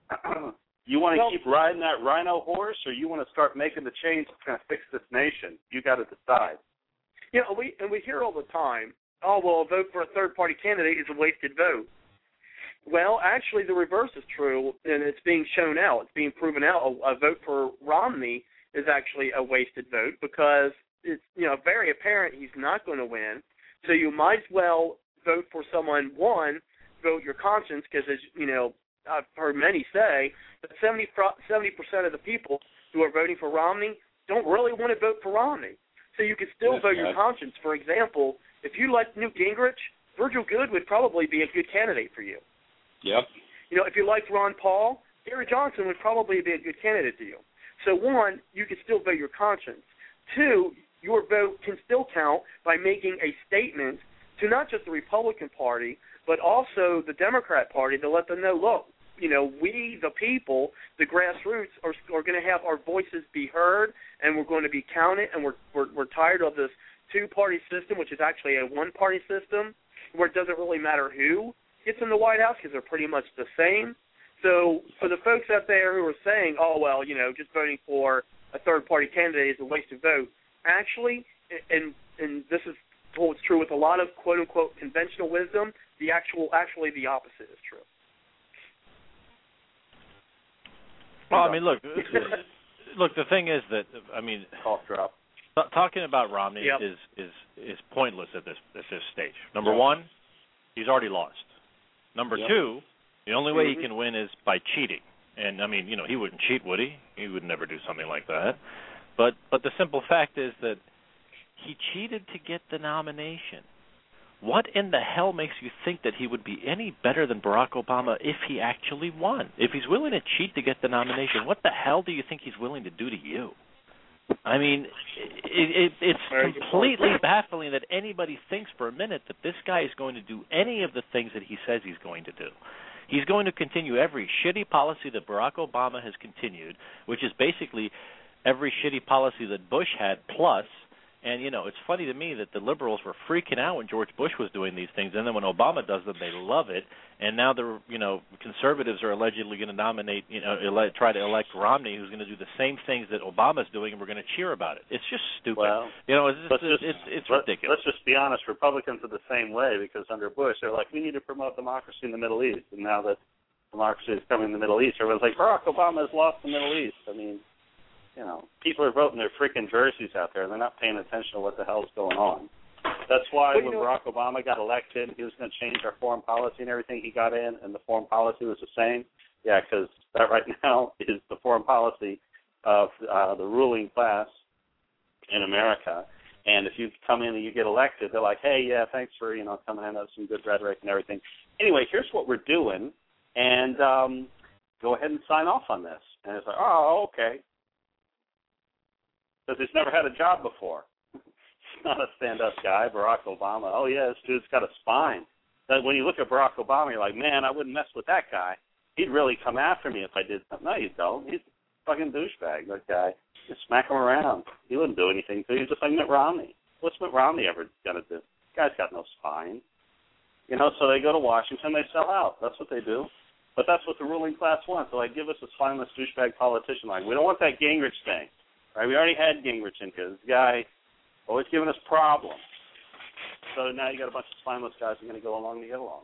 D: you want to keep riding that rhino horse, or you want to start making the change that's going to fix this nation? You got to decide.
C: Yeah, we hear all the time, oh, well, a vote for a third-party candidate is a wasted vote. Well, actually, the reverse is true, and it's being shown out. It's being proven out. A vote for Romney is actually a wasted vote because it's very apparent he's not going to win. So you might as well vote for someone, vote your conscience, because, as I've heard many say that 70% of the people who are voting for Romney don't really want to vote for Romney. So you can still vote your conscience. For example, if you like Newt Gingrich, Virgil Goode would probably be a good candidate for you.
A: Yep.
C: If you like Ron Paul, Gary Johnson would probably be a good candidate to you. So, one, you can still vote your conscience. Two, your vote can still count by making a statement to not just the Republican Party, but also the Democrat Party to let them know, look, we, the people, the grassroots, are going to have our voices be heard, and we're going to be counted, and we're tired of this two-party system, which is actually a one-party system, where it doesn't really matter who gets in the White House because they're pretty much the same. So for the folks out there who are saying, oh, well, just voting for a third-party candidate is a waste of vote, actually, and this is what's true with a lot of quote-unquote conventional wisdom, actually the opposite is true.
F: Well, I mean, look, the thing is that,
D: cough drop.
F: Talking about Romney is pointless at this stage. Number one, he's already lost. Number two, the only way he can win is by cheating. And, he wouldn't cheat, would he? He would never do something like that. But the simple fact is that he cheated to get the nomination. What in the hell makes you think that he would be any better than Barack Obama if he actually won? If he's willing to cheat to get the nomination, what the hell do you think he's willing to do to you? It's completely baffling that anybody thinks for a minute that this guy is going to do any of the things that he says he's going to do. He's going to continue every shitty policy that Barack Obama has continued, which is basically every shitty policy that Bush had plus. And, it's funny to me that the liberals were freaking out when George Bush was doing these things, and then when Obama does them, they love it. And now the conservatives are allegedly going to nominate, try to elect Romney, who's going to do the same things that Obama's doing, and we're going to cheer about it. It's just stupid.
D: Well,
F: it's ridiculous.
D: Let's just be honest. Republicans are the same way because under Bush, they're like, we need to promote democracy in the Middle East. And now that democracy is coming in the Middle East, everyone's like, Barack Obama has lost the Middle East. People are voting their freaking jerseys out there. They're not paying attention to what the hell's going on. That's why when Barack Obama got elected, he was going to change our foreign policy and everything. He got in, and the foreign policy was the same. Yeah, because that right now is the foreign policy of the ruling class in America. And if you come in and you get elected, they're like, hey, yeah, thanks for, coming in with some good rhetoric and everything. Anyway, here's what we're doing, and go ahead and sign off on this. And it's like, oh, okay. Because he's never had a job before. He's not a stand-up guy, Barack Obama. Oh, yeah, this dude's got a spine. But when you look at Barack Obama, you're like, man, I wouldn't mess with that guy. He'd really come after me if I did something. No, you don't. He's a fucking douchebag, that guy. Just smack him around. He wouldn't do anything to you, just like Mitt Romney. What's Mitt Romney ever going to do? The guy's got no spine. So they go to Washington, they sell out. That's what they do. But that's what the ruling class wants. So, give us a spineless douchebag politician. We don't want that Gingrich thing. Right, we already had Gingrich in because this guy always giving us problems. So now you got a bunch of spineless guys who are going to go along to get along.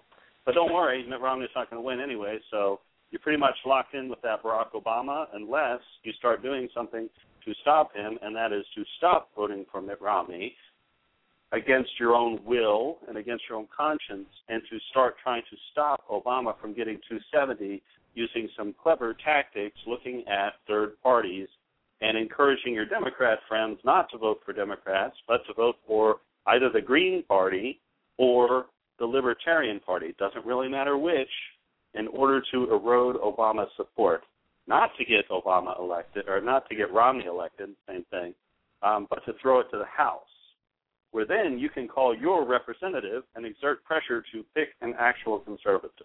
D: But don't worry, Mitt Romney's not going to win anyway, so you're pretty much locked in with that Barack Obama unless you start doing something to stop him, and that is to stop voting for Mitt Romney against your own will and against your own conscience, and to start trying to stop Obama from getting 270 using some clever tactics, looking at third parties and encouraging your Democrat friends not to vote for Democrats, but to vote for either the Green Party or the Libertarian Party. It doesn't really matter which, in order to erode Obama's support. Not to get Obama elected, or not to get Romney elected, same thing, but to throw it to the House, where then you can call your representative and exert pressure to pick an actual conservative.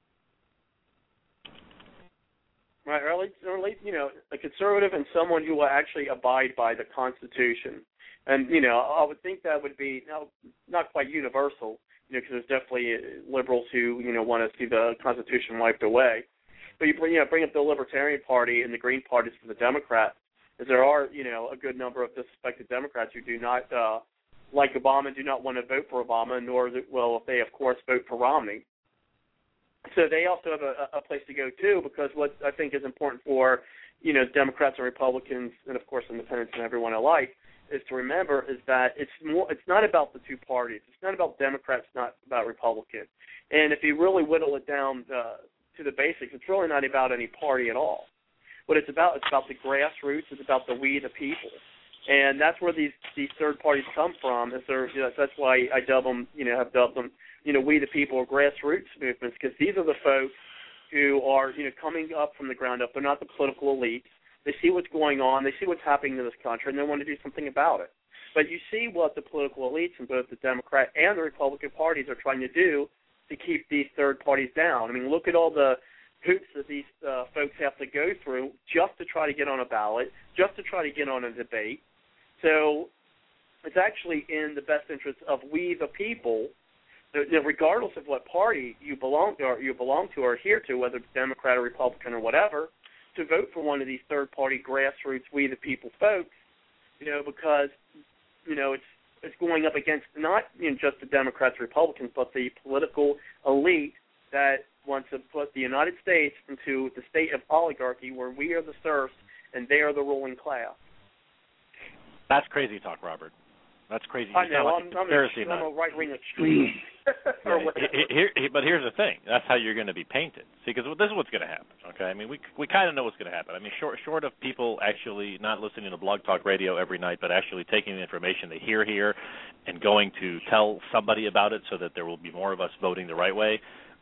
C: Right, or at least, a conservative and someone who will actually abide by the Constitution. And, I would think that would be not quite universal, because there's definitely liberals who, want to see the Constitution wiped away. But you bring up the Libertarian Party and the Green Parties for the Democrats, as there are, a good number of disaffected Democrats who do not like Obama and do not want to vote for Obama, nor will they, of course, vote for Romney. So they also have a place to go, too, because what I think is important for, Democrats and Republicans and, of course, independents and everyone alike is to remember is that it's not about the two parties. It's not about Democrats, not about Republicans. And if you really whittle it down to the basics, it's really not about any party at all. What it's about the grassroots. It's about the we, the people. And that's where these third parties come from. That's why I have dubbed them, we the people, or grassroots movements, because these are the folks who are, coming up from the ground up. They're not the political elite. They see what's going on. They see what's happening in this country, and they want to do something about it. But you see what the political elites in both the Democrat and the Republican parties are trying to do to keep these third parties down. I mean, look at all the hoops that these folks have to go through just to try to get on a ballot, just to try to get on a debate. So it's actually in the best interest of we the people, regardless of what party you belong to or adhere to, whether it's Democrat or Republican or whatever, to vote for one of these third-party grassroots we the people folks, because it's going up against not just the Democrats, Republicans, but the political elite that wants to put the United States into the state of oligarchy, where we are the serfs and they are the ruling class.
F: That's crazy talk, Robert. That's crazy.
C: I know. I'm a right-wing extremist.
F: But here's the thing. That's how you're going to be painted. See, because this is what's going to happen, okay? I mean, we kind of know what's going to happen. I mean, short of people actually not listening to Blog Talk Radio every night, but actually taking the information they hear here and going to tell somebody about it so that there will be more of us voting the right way,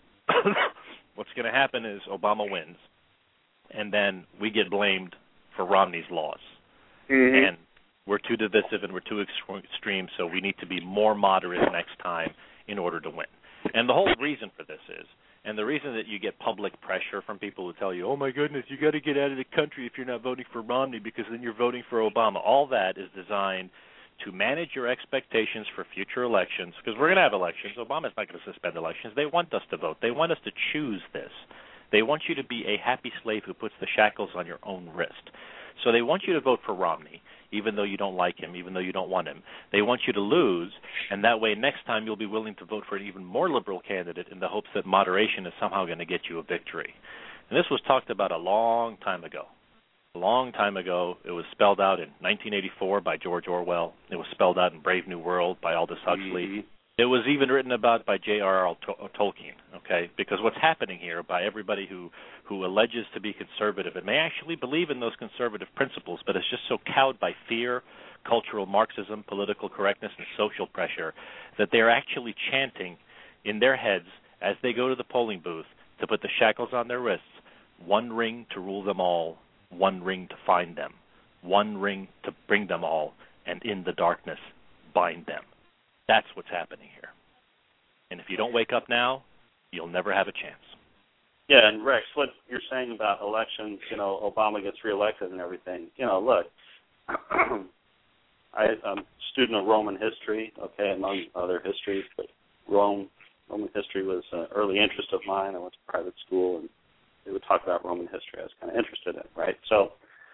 F: what's going to happen is Obama wins, and then we get blamed for Romney's laws.
C: Mm-hmm.
F: And we're too divisive and we're too extreme, so we need to be more moderate next time in order to win. And the whole reason for this is, and the reason that you get public pressure from people who tell you, oh, my goodness, you got to get out of the country if you're not voting for Romney because then you're voting for Obama. All that is designed to manage your expectations for future elections, because we're going to have elections. Obama's not going to suspend elections. They want us to vote. They want us to choose this. They want you to be a happy slave who puts the shackles on your own wrist. So they want you to vote for Romney, even though you don't like him, even though you don't want him. They want you to lose, and that way next time you'll be willing to vote for an even more liberal candidate in the hopes that moderation is somehow going to get you a victory. And this was talked about a long time ago. A long time ago. It was spelled out in 1984 by George Orwell. It was spelled out in Brave New World by Aldous Huxley. Mm-hmm. It was even written about by J.R.R. Tolkien, okay? Because what's happening here by everybody who alleges to be conservative and may actually believe in those conservative principles, but is just so cowed by fear, cultural Marxism, political correctness, and social pressure that they're actually chanting in their heads as they go to the polling booth to put the shackles on their wrists, one ring to rule them all, one ring to find them, one ring to bring them all, and in the darkness bind them. That's what's happening here. And if you don't wake up now, you'll never have a chance.
D: Yeah, and Rex, what you're saying about elections, Obama gets reelected and everything. Look, I'm a student of Roman history, okay, among other histories, but Roman history was an early interest of mine. I went to private school, and they would talk about Roman history. I was kind of interested in it, right? So,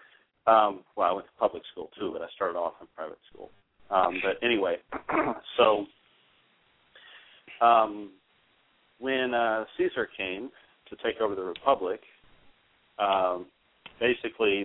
D: I went to public school, too, but I started off in private school. But anyway, so, when Caesar came to take over the Republic, basically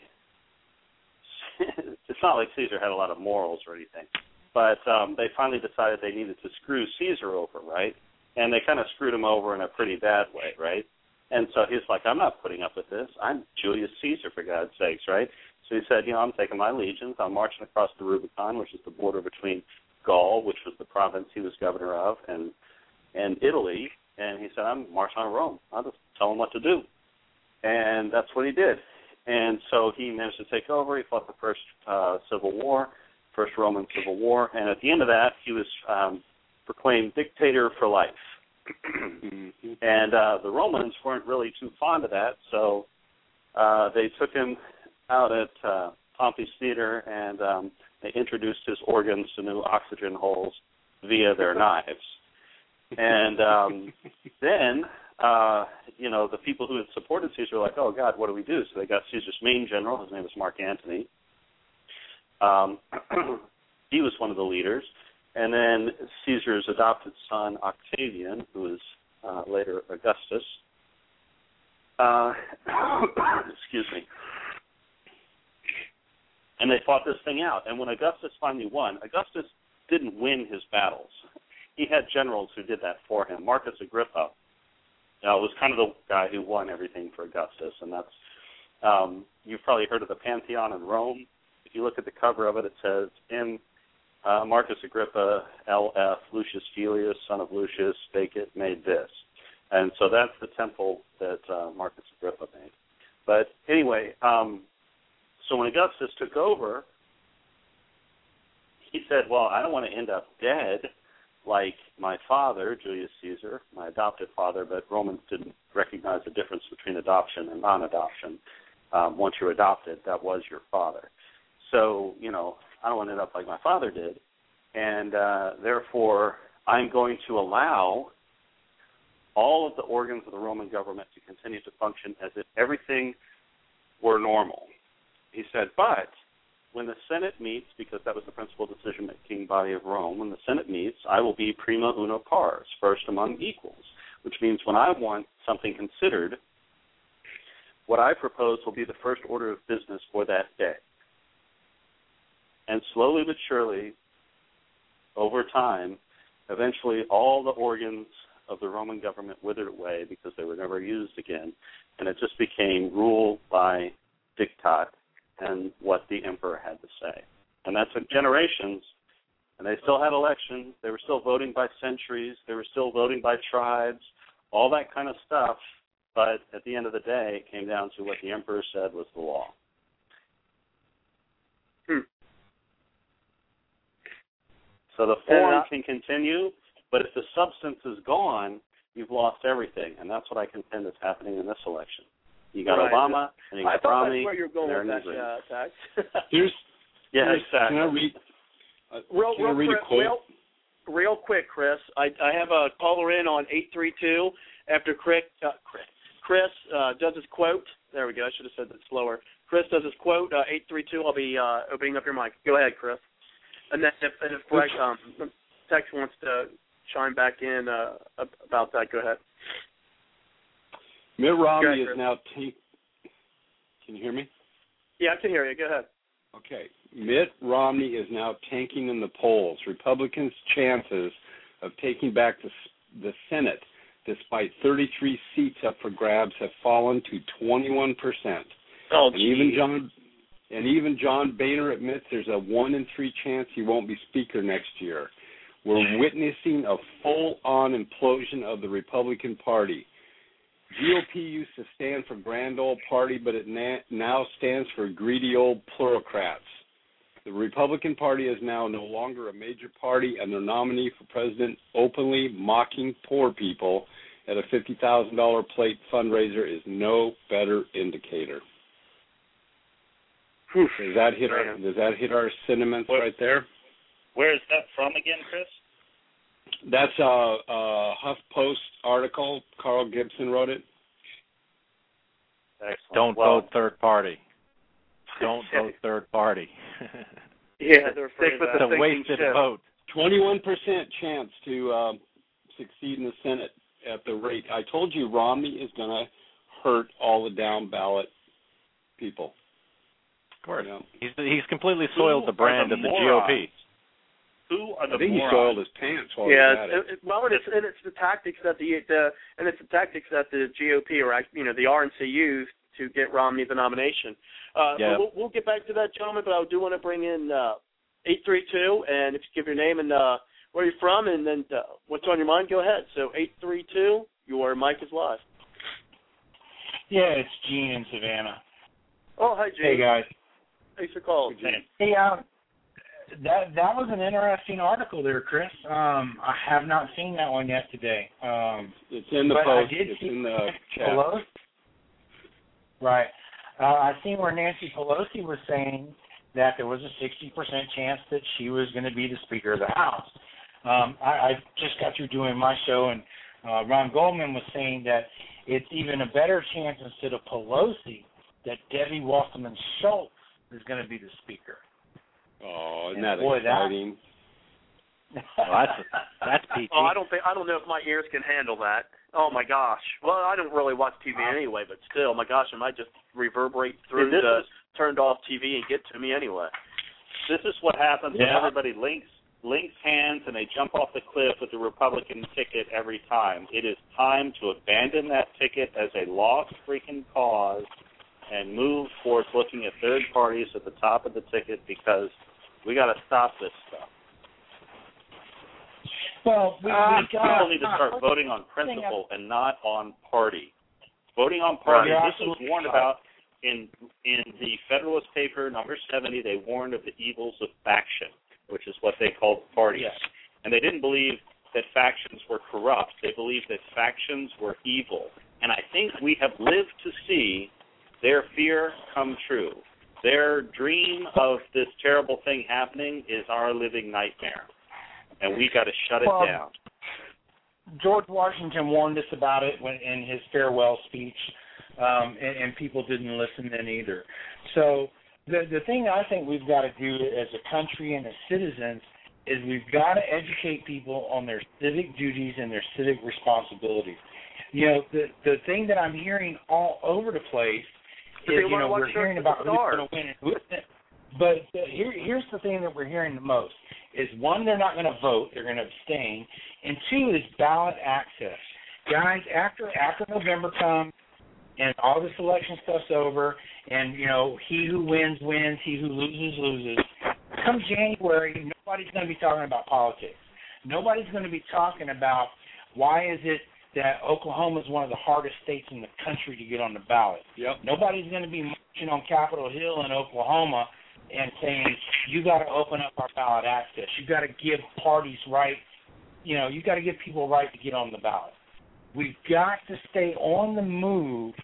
D: it's not like Caesar had a lot of morals or anything, but they finally decided they needed to screw Caesar over, right? And they kind of screwed him over in a pretty bad way, right? And so he's like, I'm not putting up with this. I'm Julius Caesar, for God's sakes, right? So he said, I'm taking my legions. I'm marching across the Rubicon, which is the border between Gaul, which was the province he was governor of, and Italy. And he said, I'm marching on Rome. I'll just tell him what to do. And that's what he did. And so he managed to take over. He fought the first Civil War, first Roman Civil War. And at the end of that, he was proclaimed dictator for life. And the Romans weren't really too fond of that, so they took him out at Pompey's Theater, and they introduced his organs to new oxygen holes via their knives. And then, the people who had supported Caesar were like, oh, God, what do we do? So they got Caesar's main general. His name was Mark Antony. He was one of the leaders. And then Caesar's adopted son, Octavian, who was later Augustus. Excuse me. And they fought this thing out. And when Augustus finally won, Augustus didn't win his battles. He had generals who did that for him. Marcus Agrippa was kind of the guy who won everything for Augustus. And that's, you've probably heard of the Pantheon in Rome. If you look at the cover of it, it says, in Marcus Agrippa, LF, Lucius Felius, son of Lucius, Vacant, made this. And so that's the temple that Marcus Agrippa made. But anyway, so when Augustus took over, he said, well, I don't want to end up dead like my father, Julius Caesar, my adopted father, but Romans didn't recognize the difference between adoption and non-adoption. Once you're adopted, that was your father. So, I don't want to end up like my father did, and therefore I'm going to allow all of the organs of the Roman government to continue to function as if everything were normal. He said, but when the Senate meets, because that was the principal decision-making body of Rome, when the Senate meets, I will be prima uno pars, first among equals, which means when I want something considered, what I propose will be the first order of business for that day. And slowly but surely, over time, eventually all the organs of the Roman government withered away because they were never used again, and it just became rule by diktat and what the emperor had to say. And that took generations, and they still had elections. They were still voting by centuries. They were still voting by tribes, all that kind of stuff. But at the end of the day, it came down to what the emperor said was the law. So the form can continue, but if the substance is gone, you've lost everything, and that's what I contend is happening in this election. You got Obama, and you got Romney.
C: I thought that's where you're going with that, Tax.
D: Exactly.
A: Can I read a quote?
C: Real quick, Chris. I have a caller in on 832 after Chris does his quote. There we go. I should have said that slower. Chris does his quote. 832. I'll be opening up your mic. Go ahead, Chris. And then if Greg Tex wants to chime back in about that, go ahead.
A: Mitt Romney is now Can you hear me?
C: Yeah, I can hear you. Go ahead.
A: Okay. Mitt Romney is now tanking in the polls. Republicans' chances of taking back the Senate, despite 33 seats up for grabs, have fallen to 21%.
C: Oh,
A: and even John Boehner admits there's a 1 in 3 chance he won't be Speaker next year. We're witnessing a full-on implosion of the Republican Party. GOP used to stand for Grand Old Party, but it now stands for greedy old plurocrats. The Republican Party is now no longer a major party, and their nominee for president openly mocking poor people at a $50,000 plate fundraiser is no better indicator. Does that hit our sentiments right there?
H: Where is that from again, Chris?
A: That's a HuffPost article. Carl Gibson wrote it.
D: Excellent.
F: Don't vote third party. Don't vote third party.
C: Yeah, they're afraid
F: it's a wasted vote.
A: 21% chance to succeed in the Senate. at the rate. I told you Romney is going to hurt all the down ballot people.
F: Of course.
A: You know?
F: He's completely soiled the brand of the GOP.
H: Who are the
A: I think
H: morons?
A: he soiled his pants while he
C: Yeah,
A: was at it.
C: well, and it's the tactics that the GOP or the RNC used to get Romney the nomination.
F: Yeah.
C: But we'll get back to that, gentlemen. But I do want to bring in 832, and if you give your name and where you're from, and then what's on your mind, go ahead. So 832, your mic is live.
I: Yeah, it's Gene in Savannah.
C: Oh, hi, Gene.
I: Hey, guys.
C: Thanks for calling.
I: Hey, that was an interesting article there, Chris. I have not seen that one yet today.
A: It's in the post. It's in the chat.
I: Pelosi. Right. I seen where Nancy Pelosi was saying that there was a 60% chance that she was going to be the Speaker of the House. I just got through doing my show, and Ron Goldman was saying that it's even a better chance instead of Pelosi that Debbie Wasserman Schultz is going to be the Speaker.
A: Oh, isn't that
I: boy,
A: exciting?
F: Well, that's peachy.
C: Oh, I don't know if my ears can handle that. Oh my gosh. Well, I don't really watch TV anyway, but still, my gosh, it might just reverberate through the turned off TV and get to me anyway.
H: This is what happens when everybody links hands and they jump off the cliff with the Republican ticket every time. It is time to abandon that ticket as a lost freaking cause and move towards looking at third parties at the top of the ticket, because we got to stop this stuff.
I: Well,
H: people need to start voting on principle and not on party. Voting on party. This was warned about in the Federalist paper number 70. They warned of the evils of faction, which is what they called parties.
I: Yes.
H: And they didn't believe that factions were corrupt. They believed that factions were evil. And I think we have lived to see their fear come true. Their dream of this terrible thing happening is our living nightmare. And we got to shut it down.
I: George Washington warned us about it in his farewell speech, and people didn't listen then either. So the thing I think we've got to do as a country and as citizens is we've got to educate people on their civic duties and their civic responsibilities. You know, the thing that I'm hearing all over the place is, you know, we're hearing about who's going to win and who isn't. But here's the thing that we're hearing the most is, one, they're not going to vote, they're going to abstain, and two is ballot access. Guys, after November comes and all this election stuff's over, and, you know, he who wins, wins, he who loses, loses, come January, nobody's going to be talking about politics. Nobody's going to be talking about why is it that Oklahoma is one of the hardest states in the country to get on the ballot.
A: Yep.
I: Nobody's going to be marching on Capitol Hill in Oklahoma and saying, you got to open up our ballot access. You got to give parties right, you know, you got to give people right to get on the ballot. We've got to stay on the move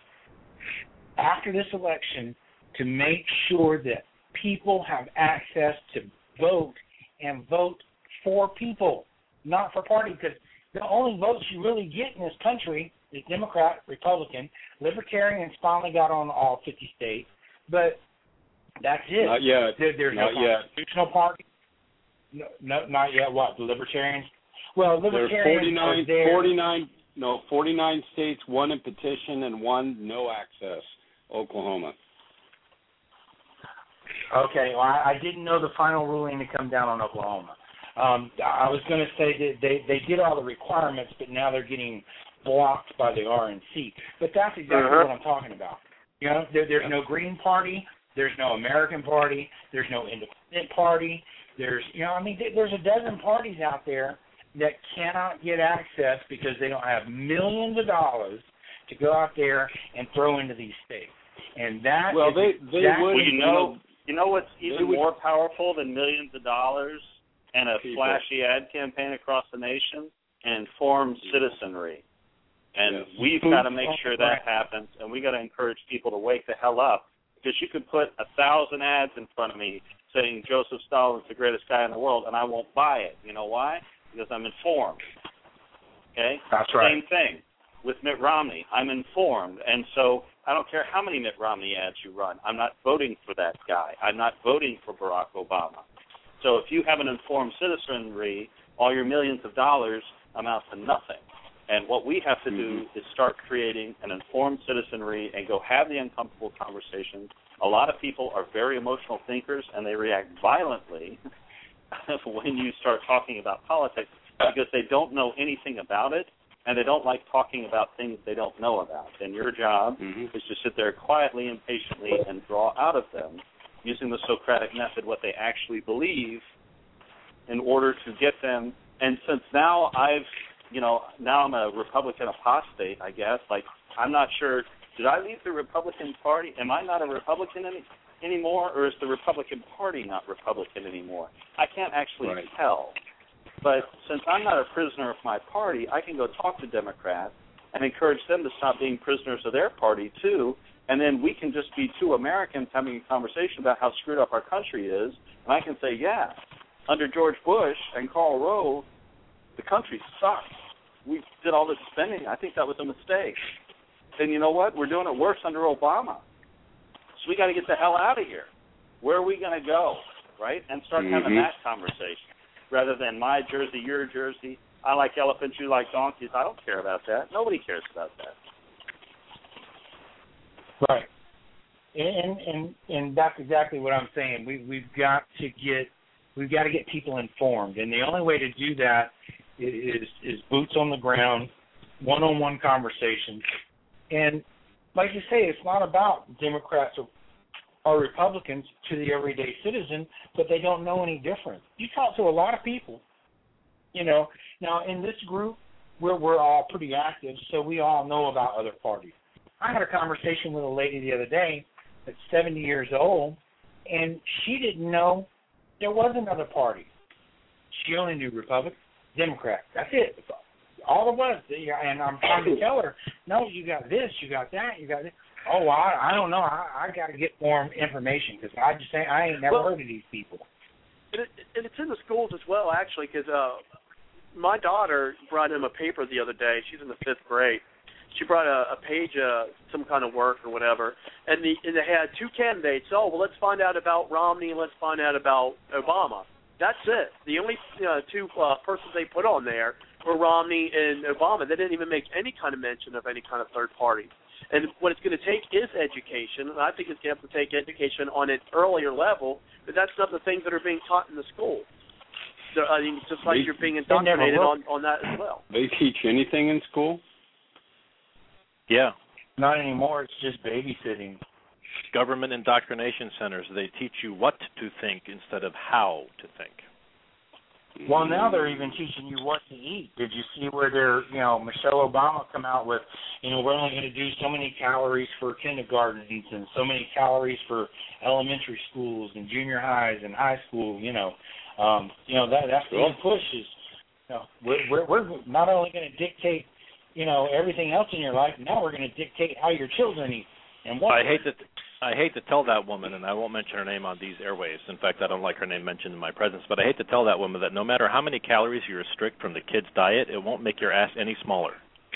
I: after this election to make sure that people have access to vote and vote for people, not for party, because the only votes you really get in this country is Democrat, Republican. Libertarians finally got on all 50 states, but that's it.
A: Not yet.
I: There's
A: not
I: no
A: yet.
I: constitutional party. No, not yet. What, the Libertarians? Well, Libertarians
A: There's
I: are there.
A: 49 states, one in petition and one no access, Oklahoma.
I: Okay, well, I didn't know the final ruling to come down on Oklahoma. I was going to say that they did all the requirements, but now they're getting blocked by the RNC. But that's exactly what I'm talking about. You know, there's no Green Party, there's no American Party, there's no Independent Party. There's a dozen parties out there that cannot get access because they don't have millions of dollars to go out there and throw into these states. And that
H: you know what's even more powerful than millions of dollars and a flashy ad campaign across the nation? And informed citizenry. And we've got to make sure that happens, and we got to encourage people to wake the hell up, because you could put 1,000 ads in front of me saying Joseph Stalin's the greatest guy in the world, and I won't buy it. You know why? Because I'm informed. Okay?
I: That's right.
H: Same thing with Mitt Romney. I'm informed, and so I don't care how many Mitt Romney ads you run. I'm not voting for that guy. I'm not voting for Barack Obama. So if you have an informed citizenry, all your millions of dollars amount to nothing.
D: And what we have to do is start creating an informed citizenry and go have the uncomfortable conversations. A lot of people are very emotional thinkers, and they react violently when you start talking about politics because they don't know anything about it, and they don't like talking about things they don't know about. And your job is to sit there quietly and patiently and draw out of them, using the Socratic method, what they actually believe in order to get them. And since now now I'm a Republican apostate, I guess. Like, I'm not sure, did I leave the Republican Party? Am I not a Republican anymore, or is the Republican Party not Republican anymore? I can't actually tell. But since I'm not a prisoner of my party, I can go talk to Democrats and encourage them to stop being prisoners of their party, too, and then we can just be two Americans having a conversation about how screwed up our country is, and I can say, yeah, under George Bush and Karl Rove, the country sucks. We did all this spending. I think that was a mistake. And you know what? We're doing it worse under Obama. So we got to get the hell out of here. Where are we going to go, right? And start having that conversation rather than my jersey, your jersey. I like elephants, you like donkeys. I don't care about that. Nobody cares about that.
I: Right. And that's exactly what I'm saying. We've got to get people informed, and the only way to do that is boots on the ground, one-on-one conversations. And like you say, it's not about Democrats or Republicans to the everyday citizen, but they don't know any different. You talk to a lot of people, Now, in this group, we're all pretty active, so we all know about other parties. I had a conversation with a lady the other day that's 70 years old, and she didn't know there was another party. She only knew Republican, Democrat. That's it. All it was. And I'm trying to tell her, no, you got this, you got that, you got this. Oh, well, I don't know. I got to get more information because I ain't never heard of these people.
C: And it's in the schools as well, actually, because my daughter brought him a paper the other day. She's in the 5th grade. She brought a page, some kind of work or whatever, and they had two candidates. Oh, well, let's find out about Romney and let's find out about Obama. That's it. The only two persons they put on there were Romney and Obama. They didn't even make any kind of mention of any kind of third party. And what it's going to take is education, and I think it's going to have to take education on an earlier level, but that's not the things that are being taught in the school. So, I mean, just like you're being indoctrinated on that as well.
A: They teach anything in school?
F: Yeah.
I: Not anymore. It's just babysitting.
F: Government indoctrination centers, they teach you what to think instead of how to think.
I: Well, now they're even teaching you what to eat. Did you see where Michelle Obama come out with, we're only going to do so many calories for kindergartens and so many calories for elementary schools and junior highs and high school, that's the push is, we're not only going to dictate, everything else in your life, now we're going to dictate how your children eat and what.
F: I hate to tell that woman, and I won't mention her name on these airwaves. In fact, I don't like her name mentioned in my presence, but I hate to tell that woman that no matter how many calories you restrict from the kid's diet, it won't make your ass any smaller.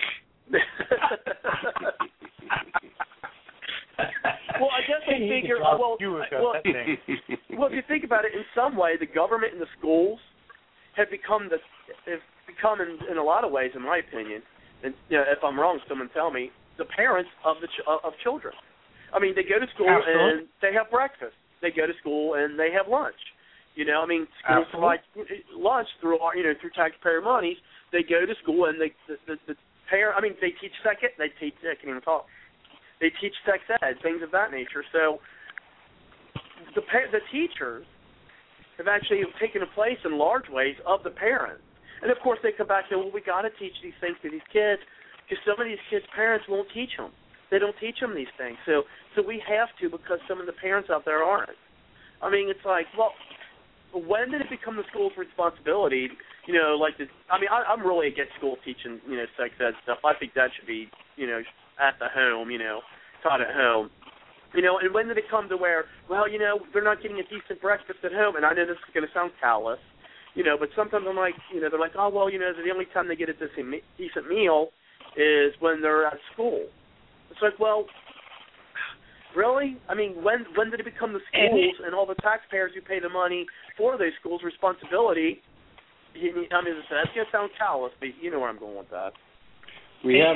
C: Well, I guess they figure, well, if you think about it, in some way, the government and the schools have become in a lot of ways, in my opinion, and if I'm wrong, someone tell me, the parents of children. I mean, they go to school and they have breakfast. They go to school and they have lunch. Schools provide lunch through taxpayer monies. They go to school and the parent. They teach sex ed. I can't even talk. They teach sex ed, things of that nature. So the teachers have actually taken a place in large ways of the parents. And of course, they come back and say, well, we got to teach these things to these kids because some of these kids' parents won't teach them. They don't teach them these things. So we have to because some of the parents out there aren't. It's like, well, when did it become the school's responsibility? I'm really against school teaching, sex ed stuff. I think that should be, at the home, taught at home. And when did it come to where, well, they're not getting a decent breakfast at home? And I know this is going to sound callous, but sometimes I'm like, they're like, oh, well, the only time they get a decent meal is when they're at school. It's like, well, really? When did it become the schools and all the taxpayers who pay the money for those schools' responsibility? That's going to sound callous, but you know where I'm going with that.
A: We have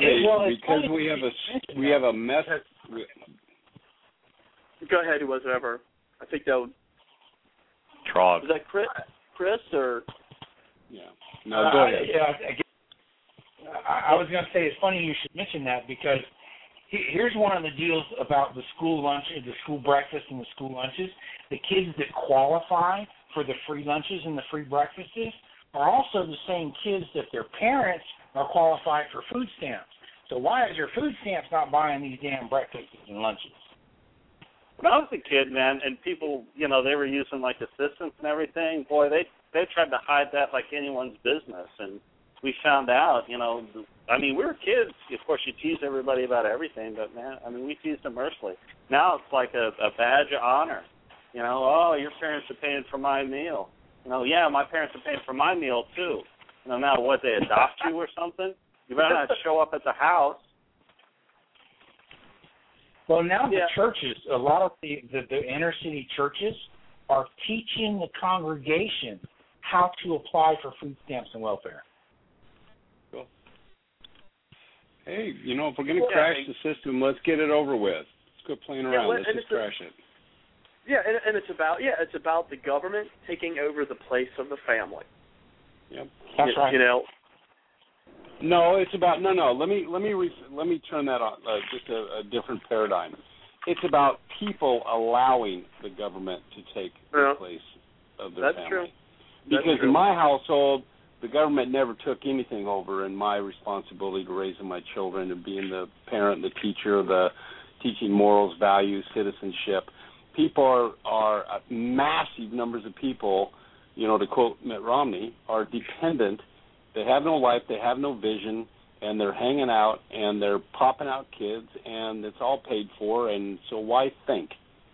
A: a mess.
C: Go ahead, whoever. I think that would.
F: Trog.
C: Is that Chris or?
A: Yeah. No, go ahead.
I: I was going to say, it's funny you should mention that, because here's one of the deals about the school lunch, the school breakfast and the school lunches. The kids that qualify for the free lunches and the free breakfasts are also the same kids that their parents are qualified for food stamps. So why is your food stamps not buying these damn breakfasts and lunches?
H: When I was a kid, man, and people, they were using like assistants and everything, boy, they tried to hide that like anyone's business. And we found out, we were kids. Of course, you tease everybody about everything, but man, we teased them mercilessly. Now it's like a badge of honor. Oh, your parents are paying for my meal. Yeah, my parents are paying for my meal too. Now what, they adopt you or something? You better not show up at the house.
I: Well, now the churches, a lot of the inner city churches are teaching the congregation how to apply for food stamps and welfare.
A: Cool. Hey, if we're going to crash the system, let's get it over with. Let's quit playing around. Let's just crash it.
C: Yeah, and it's about the government taking over the place of the family.
A: Yep.
I: That's right.
A: No, it's about no. Let me turn that on. Just a different paradigm. It's about people allowing the government to take the place of their family.
C: True.
A: Because in my household, the government never took anything over in my responsibility to raising my children and being the parent, the teacher, the teaching morals, values, citizenship. People are massive numbers of people, to quote Mitt Romney, are dependent. They have no life, they have no vision, and they're hanging out, and they're popping out kids, and it's all paid for, and so why think?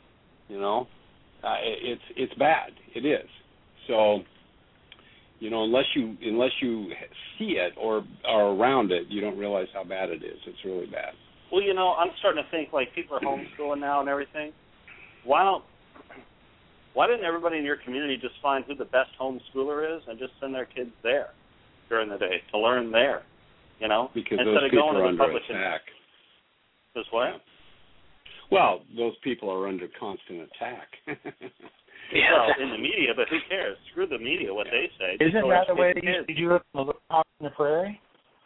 A: It's bad. It is. So, unless you see it or are around it, you don't realize how bad it is. It's really bad.
H: Well, I'm starting to think, like, people are homeschooling now and everything. Why didn't everybody in your community just find who the best homeschooler is and just send their kids there during the day to learn there,
A: Because
H: instead
A: those
H: of
A: people
H: going
A: are
H: to the
A: under
H: public
A: attack.
H: This what?
A: Yeah. Well, those people are under constant attack.
H: Well, in the media, but who cares? Screw the media, what they say.
I: Isn't that the way they used to do it in the Little House on the Prairie?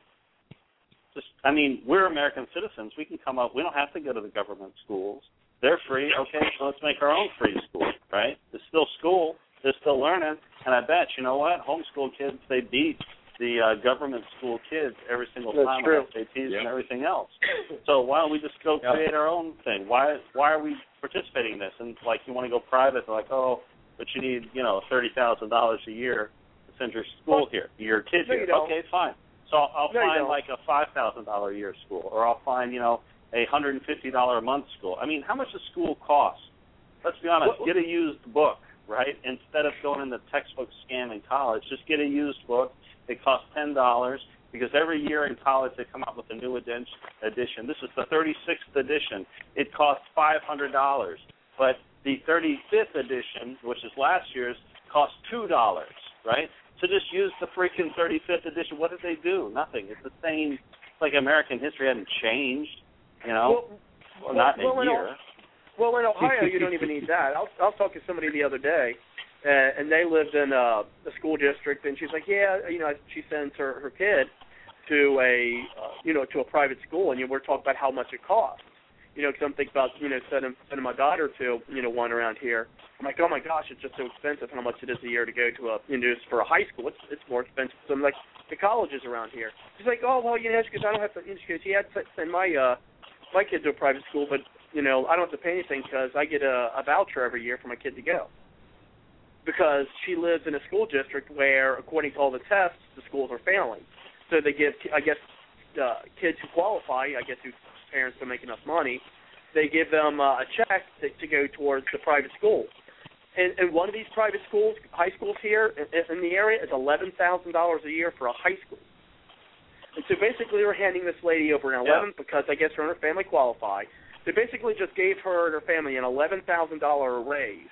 H: We're American citizens. We can come up. We don't have to go to the government schools. They're free. Okay, so let's make our own free school, right? It's still school. They're still learning. And I bet, you know what? Homeschool kids, they beat the government school kids every single time on SATs and everything else. So why don't we just go create our own thing? Why are we participating in this? And, like, you want to go private, they're like, oh, but you need, $30,000 a year to send your school here, your kid here. Okay, fine. So I'll find, like, a $5,000 a year school, or I'll find, a $150 a month school. How much does school cost? Let's be honest, get a used book, right? Instead of going in the textbook scam in college, just get a used book. It costs $10 because every year in college they come out with a new edition. This is the 36th edition. It costs $500. But the 35th edition, which is last year's, cost $2, right? So just use the freaking 35th edition. What did they do? Nothing. It's the same. It's like American history hadn't changed, not in a year.
C: Well, in Ohio, you don't even need that. I was talking to somebody the other day, and they lived in a school district, and she's like, she sends her kid to a private school, and we're talking about how much it costs. Because I'm thinking about, sending my daughter to, one around here. I'm like, oh my gosh, it's just so expensive how much it is a year to go to for a high school. It's more expensive. So I'm like, the colleges around here. She's like, oh, well, because I don't have to, because she had to send my kid to a private school, but, I don't have to pay anything because I get a voucher every year for my kid to go. Because she lives in a school district where, according to all the tests, the schools are failing. So they give, kids who qualify, whose parents don't make enough money, they give them a check to go towards the private school. And one of these private schools, high schools here in the area, is $11,000 a year for a high school. And so basically we're handing this lady over an 11 because I guess her and her family qualify. They basically just gave her and her family an $11,000 raise,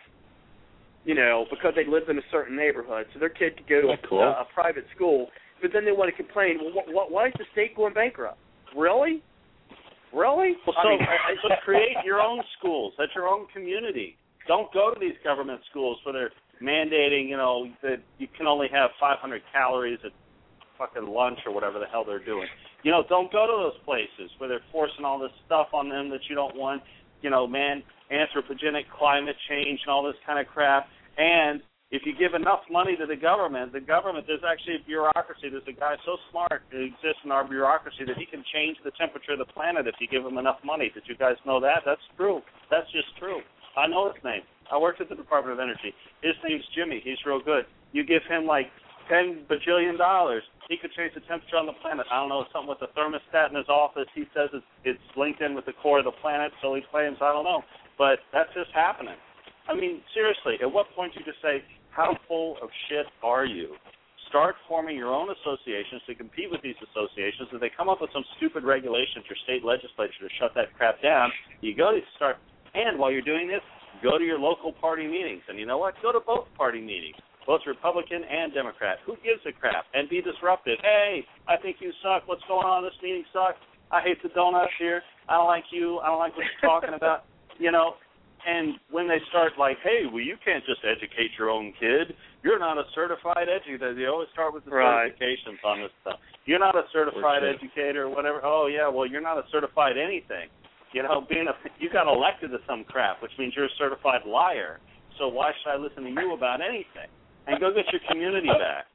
C: because they lived in a certain neighborhood. So their kid could go to a private school. But then they want to complain, well, why is the state going bankrupt? Really?
D: Well, so create your own schools at your own community. Don't go to these government schools where they're mandating, that you can only have 500 calories at fucking lunch or whatever the hell they're doing. Don't go to those places where they're forcing all this stuff on them that you don't want, anthropogenic climate change and all this kind of crap. And if you give enough money to the government, there's actually a bureaucracy. There's a guy so smart who exists in our bureaucracy that he can change the temperature of the planet if you give him enough money. Did you guys know that? That's true. That's just true. I know his name. I worked at the Department of Energy. His name's Jimmy. He's real good. You give him like $10 bajillion, he could change the temperature on the planet. I don't know, something with the thermostat in his office. He says it's linked in with the core of the planet, so he claims, I don't know. But that's just happening. I mean, seriously, at what point do you just say, how full of shit are you? Start forming your own associations to compete with these associations. If they come up with some stupid regulations, your state legislature to shut that crap down, you go to start. And while you're doing this, go to your local party meetings. And you know what? Go to both party meetings, both Republican and Democrat. Who gives a crap? And be disruptive. Hey, I think you suck. What's going on? This meeting sucks. I hate the donuts here. I don't like you. I don't like what you're talking about. And when they start like, hey, well, you can't just educate your own kid. You're not a certified educator. They always start with the certifications on this stuff. You're not a certified educator or whatever. Oh, yeah, well, you're not a certified anything. You got elected to some crap, which means you're a certified liar. So why should I listen to you about anything? And go get your community back.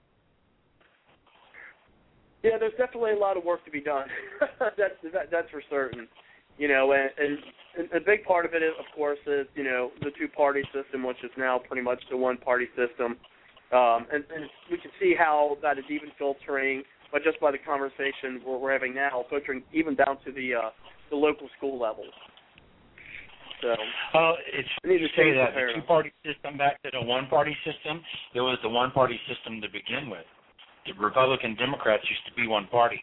C: Yeah, there's definitely a lot of work to be done. That's for certain. And a big part of it, of course, is, the two-party system, which is now pretty much the one-party system. And we can see how that is even filtering, but just by the conversation we're having now, filtering even down to the local school levels. So
I: it's to say that the two-party system back to the one-party system, it was the one-party system to begin with. The Republican Democrats used to be one party.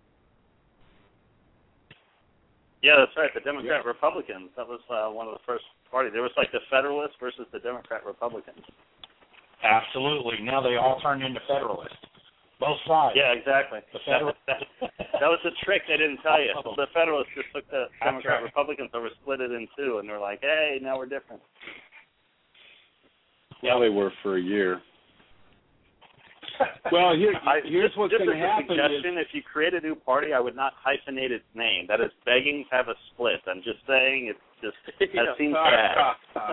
D: Yeah, that's right. The Democrat Republicans, that was one of the first parties. There was like the Federalists versus the Democrat Republicans.
I: Absolutely. Now they all turned into Federalists. Both sides.
D: Yeah, exactly. That was the trick they didn't tell you. The Federalists just took the Democrat Republicans over, split it in two, and they're like, hey, now we're different.
A: Yeah, they were for a year. Well, here's what's going to happen.
D: Just a suggestion, if you create a new party, I would not hyphenate its name. That is begging to have a split. I'm just saying that seems bad.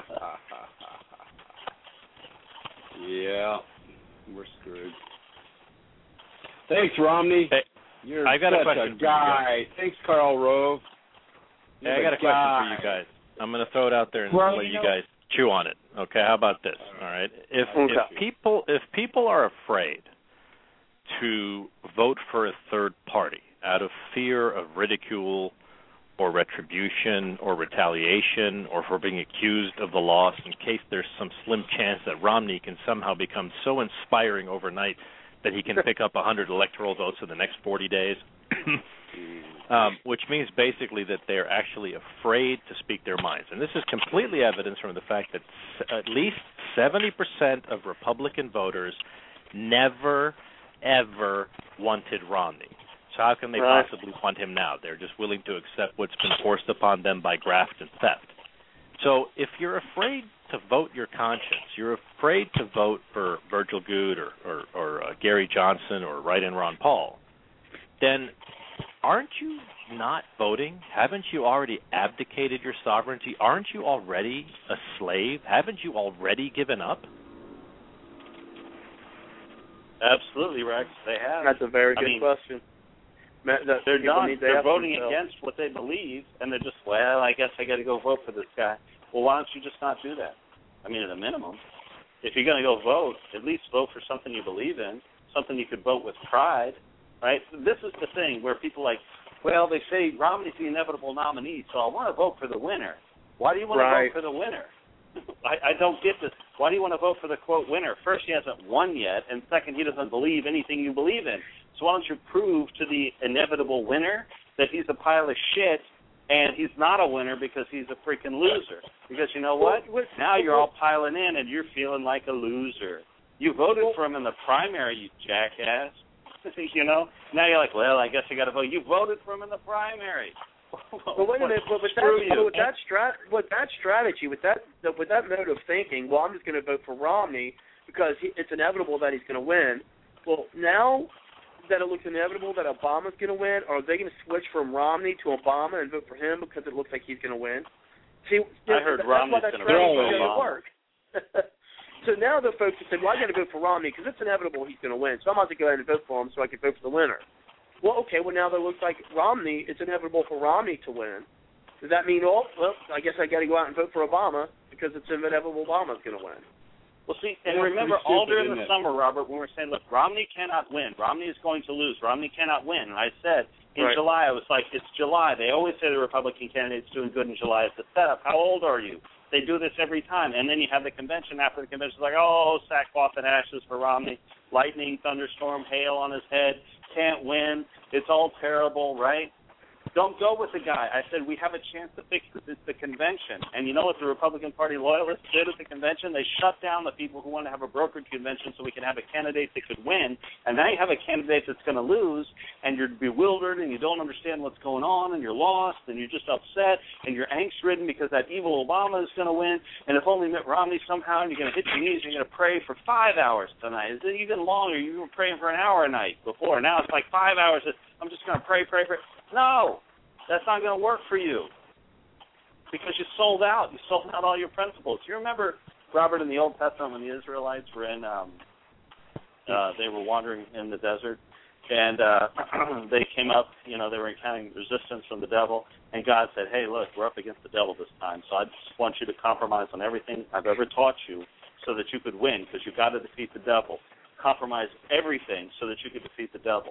A: Yeah, we're screwed. Thanks, Romney.
F: Hey,
A: You're
F: I got a
A: such
F: question
A: a guy. Thanks, Karl Rove.
F: Hey, I got a question for you guys. I'm going to throw it out there and let you guys chew on it. Okay, how about this? All right, if people are afraid to vote for a third party out of fear of ridicule or retribution or retaliation or for being accused of the loss, in case there's some slim chance that Romney can somehow become so inspiring overnight that he can pick up 100 electoral votes in the next 40 days, which means basically that they're actually afraid to speak their minds. And this is completely evidence from the fact that at least 70% of Republican voters never, ever wanted Romney. So how can they possibly want him now? They're just willing to accept what's been forced upon them by graft and theft. So if you're afraid to vote your conscience, you're afraid to vote for Virgil Goode or Gary Johnson or Write-In Ron Paul, then aren't you not voting? Haven't you already abdicated your sovereignty? Aren't you already a slave? Haven't you already given up?
D: Absolutely, Rex. They have.
C: That's a very good question.
D: They're done. They're voting against what they believe, and they're just, well, I guess I got to go vote for this guy. Well, why don't you just not do that? I mean, at a minimum, if you're going to go vote, at least vote for something you believe in, something you could vote with pride, right? This is the thing where people like, well, they say Romney's the inevitable nominee, so I want to vote for the winner. Why do you want to vote for the winner? I don't get this. Why do you want to vote for the, quote, winner? First, he hasn't won yet, and second, he doesn't believe anything you believe in. So why don't you prove to the inevitable winner that he's a pile of shit and he's not a winner because he's a freaking loser? Because you know what? Now you're all piling in and you're feeling like a loser. You voted for him in the primary, you jackass.
H: You know, now you're like, well, I guess you got to vote. You voted for him in the primary.
C: But wait a minute. But with that strategy, with that mode of thinking, well, I'm just going to vote for Romney because it's inevitable that he's going to win. Well, now that it looks inevitable that Obama's going to win, are they going to switch from Romney to Obama and vote for him because it looks like he's going to win? See,
H: I heard Romney's going to win.
C: So now the folks have said, well, I got to vote for Romney because it's inevitable he's going to win, so I might as well go ahead and vote for him so I can vote for the winner. Well, okay, well, now that looks like Romney, it's inevitable for Romney to win. Does that mean, well, I guess I got to go out and vote for Obama because it's inevitable Obama's going to win?
H: Well, see, and remember all during the summer, Robert, when we were saying, look, Romney cannot win. Romney is going to lose. Romney cannot win. And I said in July, I was like, it's July. They always say the Republican candidate's doing good in July. It's a setup. How old are you? They do this every time. And then you have the convention. After the convention, it's like, oh, sackcloth and ashes for Romney. Lightning, thunderstorm, hail on his head. Can't win. It's all terrible, right? Don't go with the guy. I said we have a chance to fix the convention. And you know what the Republican Party loyalists did at the convention? They shut down the people who want to have a brokered convention so we can have a candidate that could win. And now you have a candidate that's going to lose, and you're bewildered, and you don't understand what's going on, and you're lost, and you're just upset, and you're angst-ridden because that evil Obama is going to win. And if only Mitt Romney somehow, and you're going to hit your knees, and you're going to pray for 5 hours tonight. Is it even longer? You were praying for an hour a night before. Now it's like 5 hours. I'm just going to pray. No. That's not going to work for you because you sold out. You sold out all your principles. You remember, Robert, in the Old Testament when the Israelites were in, they were wandering in the desert, and they came up, they were encountering resistance from the devil, and God said, hey, look, we're up against the devil this time, so I just want you to compromise on everything I've ever taught you so that you could win because you've got to defeat the devil. Compromise everything so that you could defeat the devil.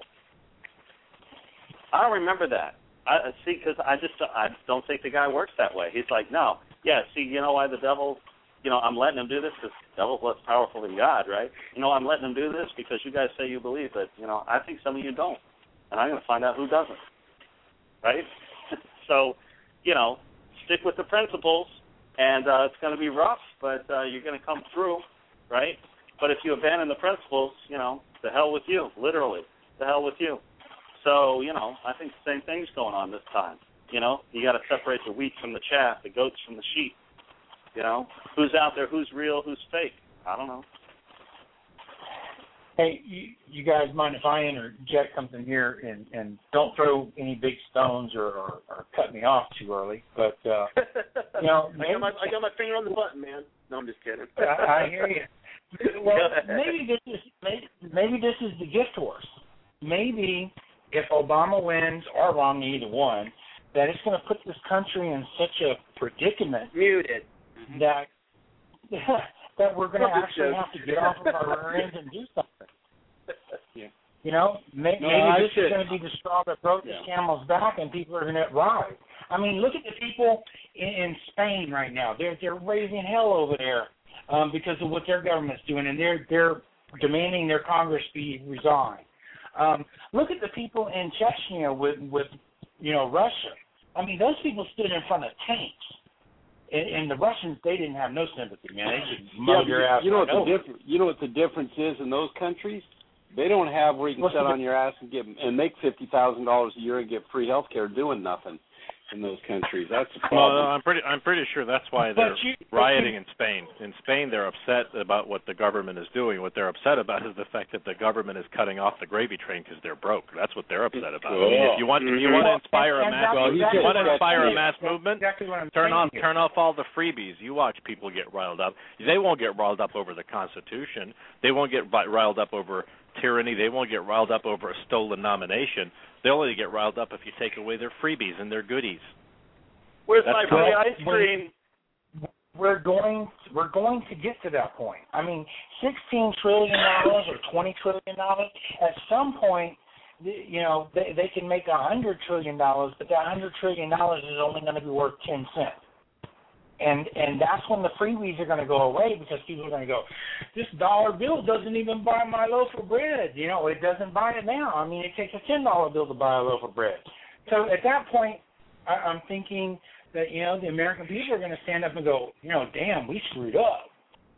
H: I don't remember that. I don't think the guy works that way. He's like, no, yeah, see, you know why the devil, I'm letting him do this because the devil's less powerful than God, right? I'm letting him do this because you guys say you believe it. I think some of you don't, and I'm going to find out who doesn't, right? So, stick with the principles, and it's going to be rough, but you're going to come through, right? But if you abandon the principles, the hell with you, literally, the hell with you. So, I think the same thing's going on this time. You got to separate the wheat from the chaff, the goats from the sheep. Who's out there, who's real, who's fake? I don't know.
I: Hey, you guys mind if I interject something here and don't throw any big stones or cut me off too early, but,
C: I got my finger on the button, man. No, I'm just kidding.
I: I hear you. Well, maybe this is the gift horse. Maybe if Obama wins or Romney, either one, that it's going to put this country in such a predicament that we're going to actually have to get off of our rear ends and do something. Yeah. Maybe this is going to be the straw that broke the camel's back, and people are going to ride. I mean, look at the people in Spain right now. They're raising hell over there because of what their government's doing, and they're demanding their Congress be resigned. Look at the people in Chechnya with Russia. I mean, those people stood in front of tanks, and the Russians, they didn't have no sympathy, man. They just mowed your ass.
A: You know what the difference is in those countries? They don't have where you can sit on your ass and make $50,000 a year and get free health care doing nothing in those countries. That's the problem.
F: Well, I'm pretty sure that's why they're rioting in Spain. In Spain, they're upset about what the government is doing. What they're upset about is the fact that the government is cutting off the gravy train because they're broke. That's what they're upset about. I mean, if you want to inspire a mass movement, turn off all the freebies. You watch people get riled up. They won't get riled up over the Constitution. They won't get riled up over tyranny. They won't get riled up over a stolen nomination. They'll only get riled up if you take away their freebies and their goodies.
C: Where's my free ice cream?
I: We're going to get to that point. I mean, $16 trillion or $20 trillion. At some point, they can make $100 trillion, but that $100 trillion is only going to be worth 10 cents. And that's when the freebies are going to go away because people are going to go, this dollar bill doesn't even buy my loaf of bread. It doesn't buy it now. I mean, it takes a $10 bill to buy a loaf of bread. So at that point, I'm thinking that, the American people are going to stand up and go, damn, we screwed up.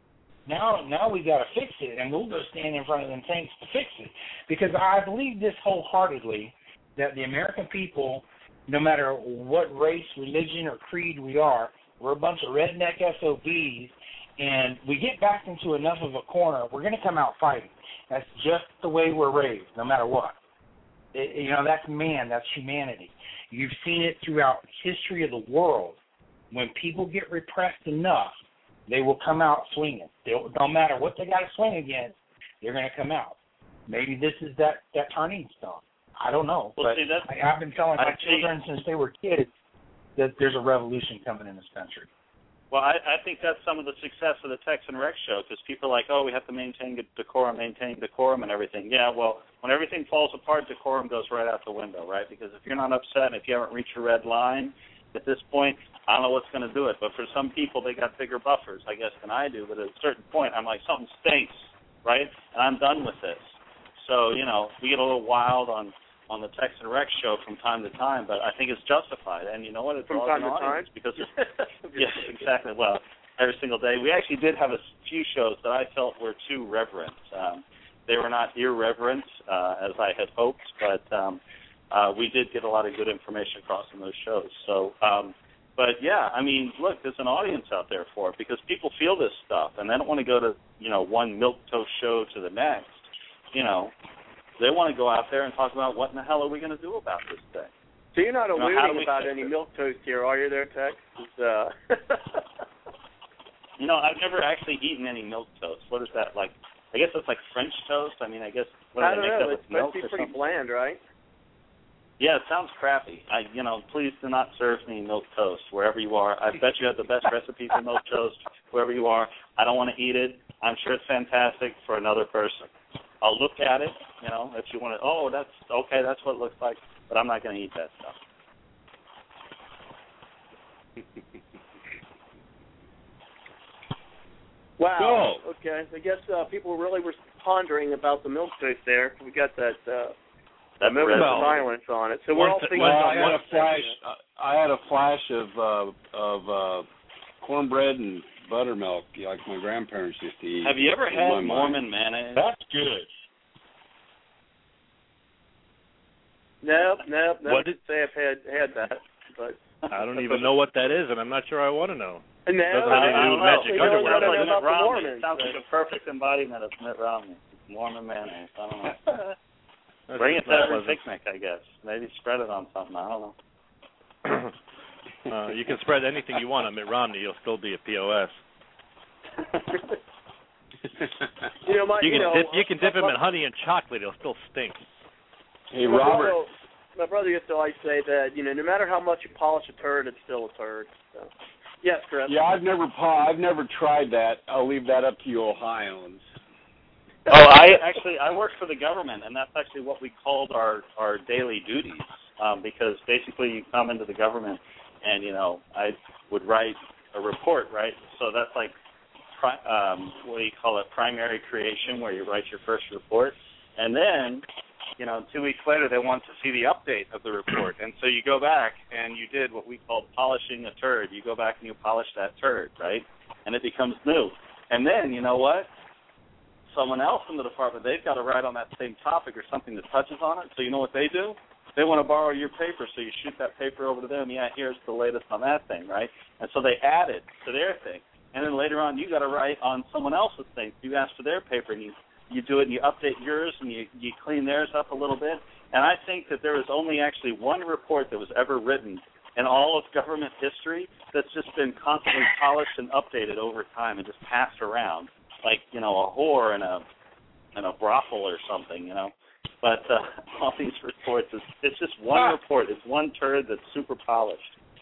I: Now we got to fix it, and we'll go stand in front of them tanks to fix it. Because I believe this wholeheartedly, that the American people, no matter what race, religion, or creed we are, we're a bunch of redneck SOBs, and we get backed into enough of a corner, we're going to come out fighting. That's just the way we're raised, no matter what. That's man, that's humanity. You've seen it throughout history of the world. When people get repressed enough, they will come out swinging. No matter what they got to swing against, they're going to come out. Maybe this is that turning stone. I don't know.
H: Well,
I: but I've been telling my children since they were kids that there's a revolution coming in this country.
H: Well, I think that's some of the success of the Tex and Rex show, because people are like, we have to maintain decorum and everything. Yeah, well, when everything falls apart, decorum goes right out the window, right? Because if you're not upset and if you haven't reached your red line, at this point, I don't know what's going to do it. But for some people, they got bigger buffers, I guess, than I do. But at a certain point, I'm like, something stinks, right? And I'm done with this. So, we get a little wild on the Tex and Rex show from time to time, but I think it's justified. And you know what? It's
C: from time to time?
H: Because yes, exactly. Well, every single day. We actually did have a few shows that I felt were too reverent. They were not irreverent, as I had hoped, but we did get a lot of good information across in those shows. So, but yeah, look, there's an audience out there for it, because people feel this stuff, and they don't want to go to, one milquetoast show to the next. They want to go out there and talk about what in the hell are we going to do about this thing.
C: So you're not alluding about any milquetoast here, are you there, Tex?
H: I've never actually eaten any milquetoast. What is that like? I guess it's like French toast. I don't know.
C: It's supposed to be pretty bland, right?
H: Yeah, it sounds crappy. Please do not serve me milk toast wherever you are. I bet you have the best recipes for milk toast wherever you are. I don't want to eat it. I'm sure it's fantastic for another person. I'll look at it, if you want to. That's okay. That's what it looks like. But I'm not going to eat that stuff.
C: Wow. Oh. Okay. I guess people really were pondering about the milk toast there. We got that moment of silence on it. So we're all thinking about
A: I had a flash of cornbread and buttermilk, like my grandparents used to eat.
H: Have you ever had Mormon mayonnaise?
I: That's good.
C: Nope. What did say I've had that, but
F: I don't even know what that is, and I'm not sure I want to know.
C: No,
F: doesn't have anything to do with magic underwear.
C: I don't know about the Mormons.
H: It sounds like a perfect embodiment of Mitt Romney. Mormon mayonnaise. I don't know. Bring it to every picnic, I guess. Maybe spread it on something. I don't know.
F: You can spread anything you want on Mitt Romney. You'll still be a POS. You can dip him in honey and chocolate. He'll still stink.
A: Hey, Robert.
C: My brother used to always say that, no matter how much you polish a turd, it's still a turd. So. Yes, Chris.
A: Yeah, I've never tried that. I'll leave that up to you Ohioans.
H: I worked for the government, and that's actually what we called our daily duties, because basically you come into the government and, I would write a report, right? So that's like, what do you call it, primary creation, where you write your first report. And then, 2 weeks later, they want to see the update of the report. And so you go back and you did what we called polishing a turd. You go back and you polish that turd, right? And it becomes new. And then, you know what? Someone else in the department, they've got to write on that same topic or something that touches on it. So you know what they do? They want to borrow your paper, so you shoot that paper over to them. Yeah, here's the latest on that thing, right? And so they add it to their thing. And then later on, you got to write on someone else's thing. You ask for their paper, and you do it, and you update yours, and you clean theirs up a little bit. And I think that there is only actually one report that was ever written in all of government history that's just been constantly polished and updated over time and just passed around, like, a whore in a brothel or something, But all these reports, it's just one report. It's one turd that's super polished.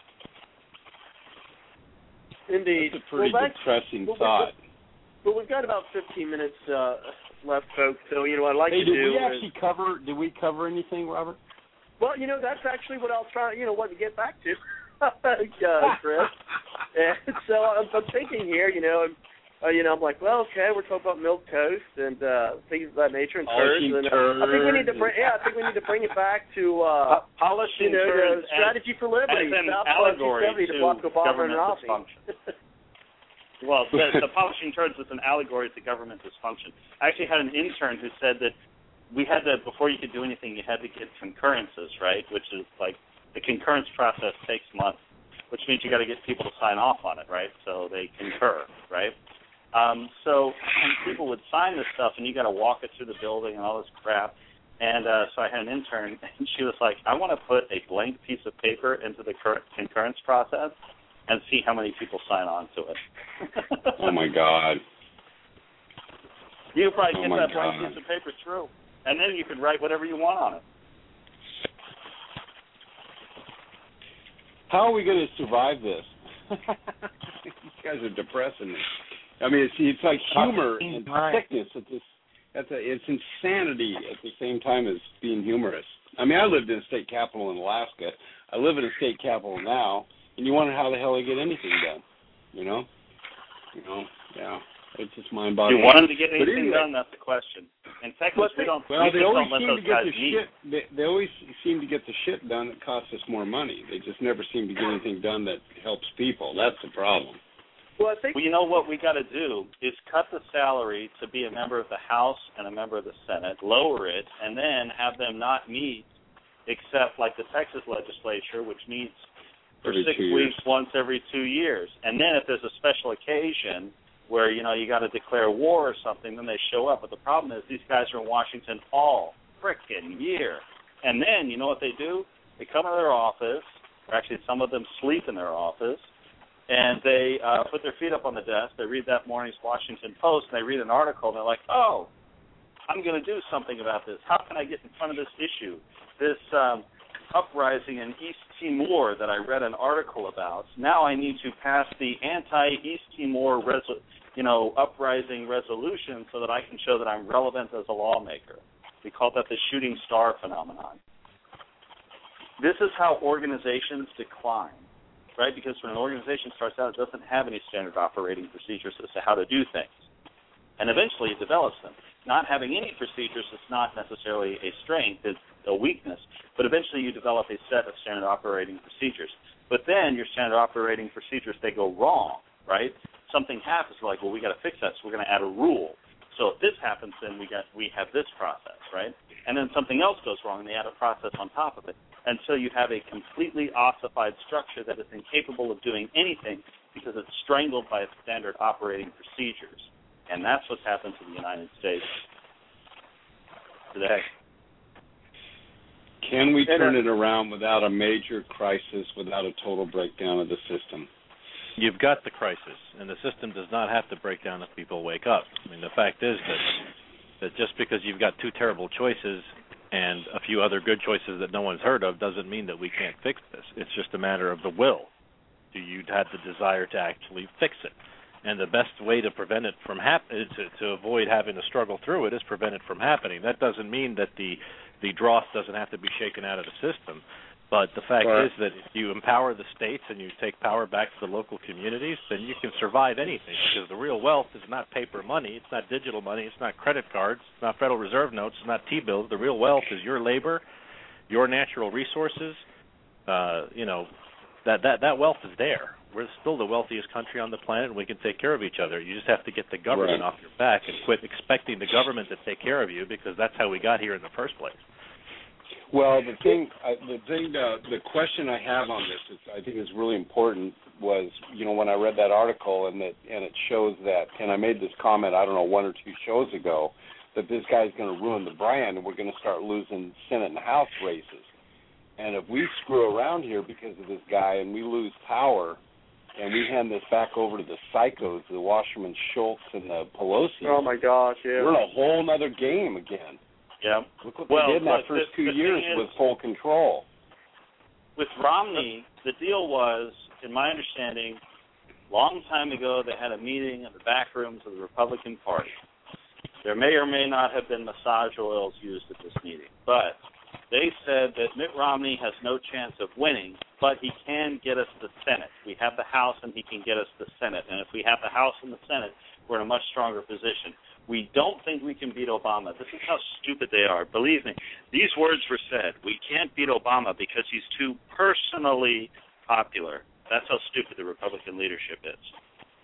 C: Indeed.
A: That's a pretty depressing thought.
C: But we've got about 15 minutes left, folks. So, what I'd like to do
A: did we cover anything, Robert?
C: Well, that's actually what I was trying, what to get back to, Chris. And so I'm thinking here, I'm like, well, okay, we're talking about milk toast and things of that nature and turds. And I think we need to bring it back to
H: polishing turds,
C: strategy for liberty.
H: As an allegory to
C: block Obama and
H: government dysfunction. Well, the polishing turds is an allegory to government dysfunction. I actually had an intern who said that we had to, before you could do anything, you had to get concurrences, right? Which is like the concurrence process takes months, which means you got to get people to sign off on it, right? So they concur, right? So people would sign this stuff, and you got to walk it through the building and all this crap. And so I had an intern, and she was like, I want to put a blank piece of paper into the concurrence process and see how many people sign on to it.
A: Oh, my God.
H: You could probably get that blank piece of paper through, and then you could write whatever you want on it.
A: How are we going to survive this? These guys are depressing me. I mean, it's like humor and sickness. It's insanity at the same time as being humorous. I mean, I lived in a state capital in Alaska. I live in a state capital now, and you wonder how the hell they get anything done. You know, yeah. It's just mind-boggling.
H: You want them to get anything done? That's the question. In Texas, we don't.
A: Well, they always
H: let
A: seem
H: those
A: to get
H: guys
A: the
H: meet.
A: shit. They always seem to get the shit done that costs us more money. They just never seem to get anything done that helps people. That's the problem.
C: Well, I think.
H: Well, you know what we got to do is cut the salary to be a member of the House and a member of the Senate, lower it, and then have them not meet except like the Texas legislature, which meets for
A: every
H: 6 weeks once every 2 years. And then if there's a special occasion where, you got to declare war or something, then they show up. But the problem is these guys are in Washington all frickin' year. And then, you know what they do? They come to their office, or actually some of them sleep in their office, and they put their feet up on the desk. They read that morning's Washington Post, and they read an article, and they're like, oh, I'm going to do something about this. How can I get in front of this issue? This uprising in East Timor that I read an article about. Now I need to pass the anti-East Timor uprising resolution so that I can show that I'm relevant as a lawmaker. We call that the shooting star phenomenon. This is how organizations decline, right? Because when an organization starts out, it doesn't have any standard operating procedures as to how to do things. And eventually it develops them. Not having any procedures is not necessarily a strength, it's a weakness, but eventually you develop a set of standard operating procedures. But then your standard operating procedures, they go wrong, right? Something happens, like, well, we got to fix that, so we're going to add a rule. So if this happens, then we have this process, right? And then something else goes wrong, and they add a process on top of it. And so you have a completely ossified structure that is incapable of doing anything because it's strangled by its standard operating procedures. And that's what's happened to the United States today.
A: Can we turn it around without a major crisis, without a total breakdown of the system?
F: You've got the crisis, and the system does not have to break down if people wake up. I mean, the fact is that just because you've got two terrible choices and a few other good choices that no one's heard of doesn't mean that we can't fix this. It's just a matter of the will. Do you have the desire to actually fix it? And the best way to prevent it from to avoid having to struggle through it is prevent it from happening. That doesn't mean that the dross doesn't have to be shaken out of the system. But the fact is that if you empower the states and you take power back to the local communities, then you can survive anything, because the real wealth is not paper money, it's not digital money, it's not credit cards, it's not Federal Reserve notes, it's not T-bills. The real wealth is your labor, your natural resources. That wealth is there. We're still the wealthiest country on the planet, and we can take care of each other. You just have to get the government off your back and quit expecting the government to take care of you, because that's how we got here in the first place.
A: Well, the question I have on this, I think is really important, was, when I read that article and it shows that, and I made this comment, I don't know, 1 or 2 shows ago, that this guy's going to ruin the brand and we're going to start losing Senate and House races. And if we screw around here because of this guy and we lose power and we hand this back over to the psychos, the Wasserman Schultz and the Pelosi,
C: oh my gosh, yeah,
A: we're in a whole other game again.
H: Yeah.
A: Look what they did in that first 2 years with full control.
H: With Romney, the deal was, in my understanding, long time ago they had a meeting in the back rooms of the Republican Party. There may or may not have been massage oils used at this meeting, but they said that Mitt Romney has no chance of winning, but he can get us the Senate. We have the House and he can get us the Senate. And if we have the House and the Senate, we're in a much stronger position. We don't think we can beat Obama. This is how stupid they are. Believe me, these words were said. We can't beat Obama because he's too personally popular. That's how stupid the Republican leadership is.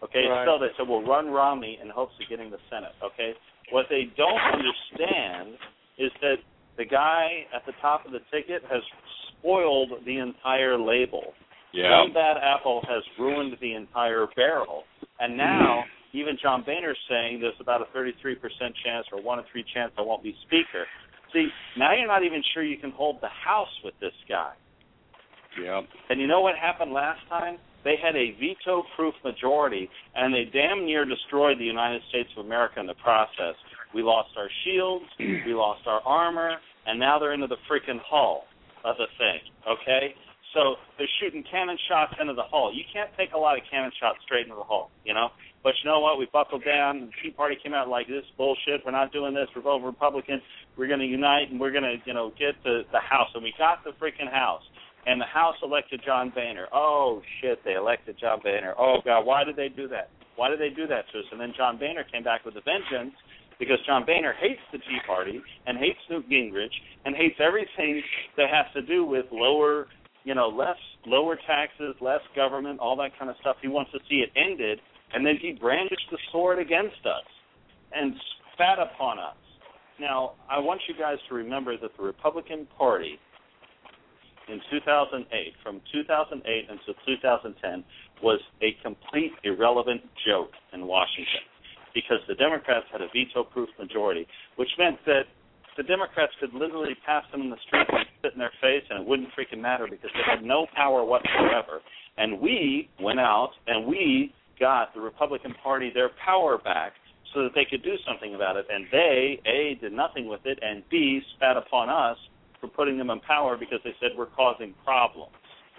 H: Okay,
C: right.
H: so they said, we'll run Romney in hopes of getting the Senate. Okay, what they don't understand is that the guy at the top of the ticket has spoiled the entire label.
A: Yeah.
H: One bad apple has ruined the entire barrel. And now, even John Boehner's saying there's about a 33% chance or 1 in 3 chance I won't be Speaker. See, now you're not even sure you can hold the House with this guy.
A: Yeah.
H: And you know what happened last time? They had a veto-proof majority, and they damn near destroyed the United States of America in the process. We lost our shields, we lost our armor, and now they're into the freaking hull of the thing, okay? So they're shooting cannon shots into the hull. You can't take a lot of cannon shots straight into the hull, you know? But you know what? We buckled down. The Tea Party came out like, this bullshit. We're not doing this. We're both Republican. We're going to unite, and we're going to, get the House. And we got the freaking House. And the House elected John Boehner. Oh, shit, they elected John Boehner. Oh, God, why did they do that? Why did they do that to us? And then John Boehner came back with a vengeance because John Boehner hates the Tea Party and hates Newt Gingrich and hates everything that has to do with lower taxes, less government, all that kind of stuff. He wants to see it ended, and then he brandished the sword against us and spat upon us. Now, I want you guys to remember that the Republican Party in 2008, from 2008 until 2010, was a complete irrelevant joke in Washington because the Democrats had a veto-proof majority, which meant that the Democrats could literally pass them in the street and spit in their face, and it wouldn't freaking matter because they had no power whatsoever. And we went out and we got the Republican Party their power back so that they could do something about it. And they, A, did nothing with it, and B, spat upon us for putting them in power because they said we're causing problems.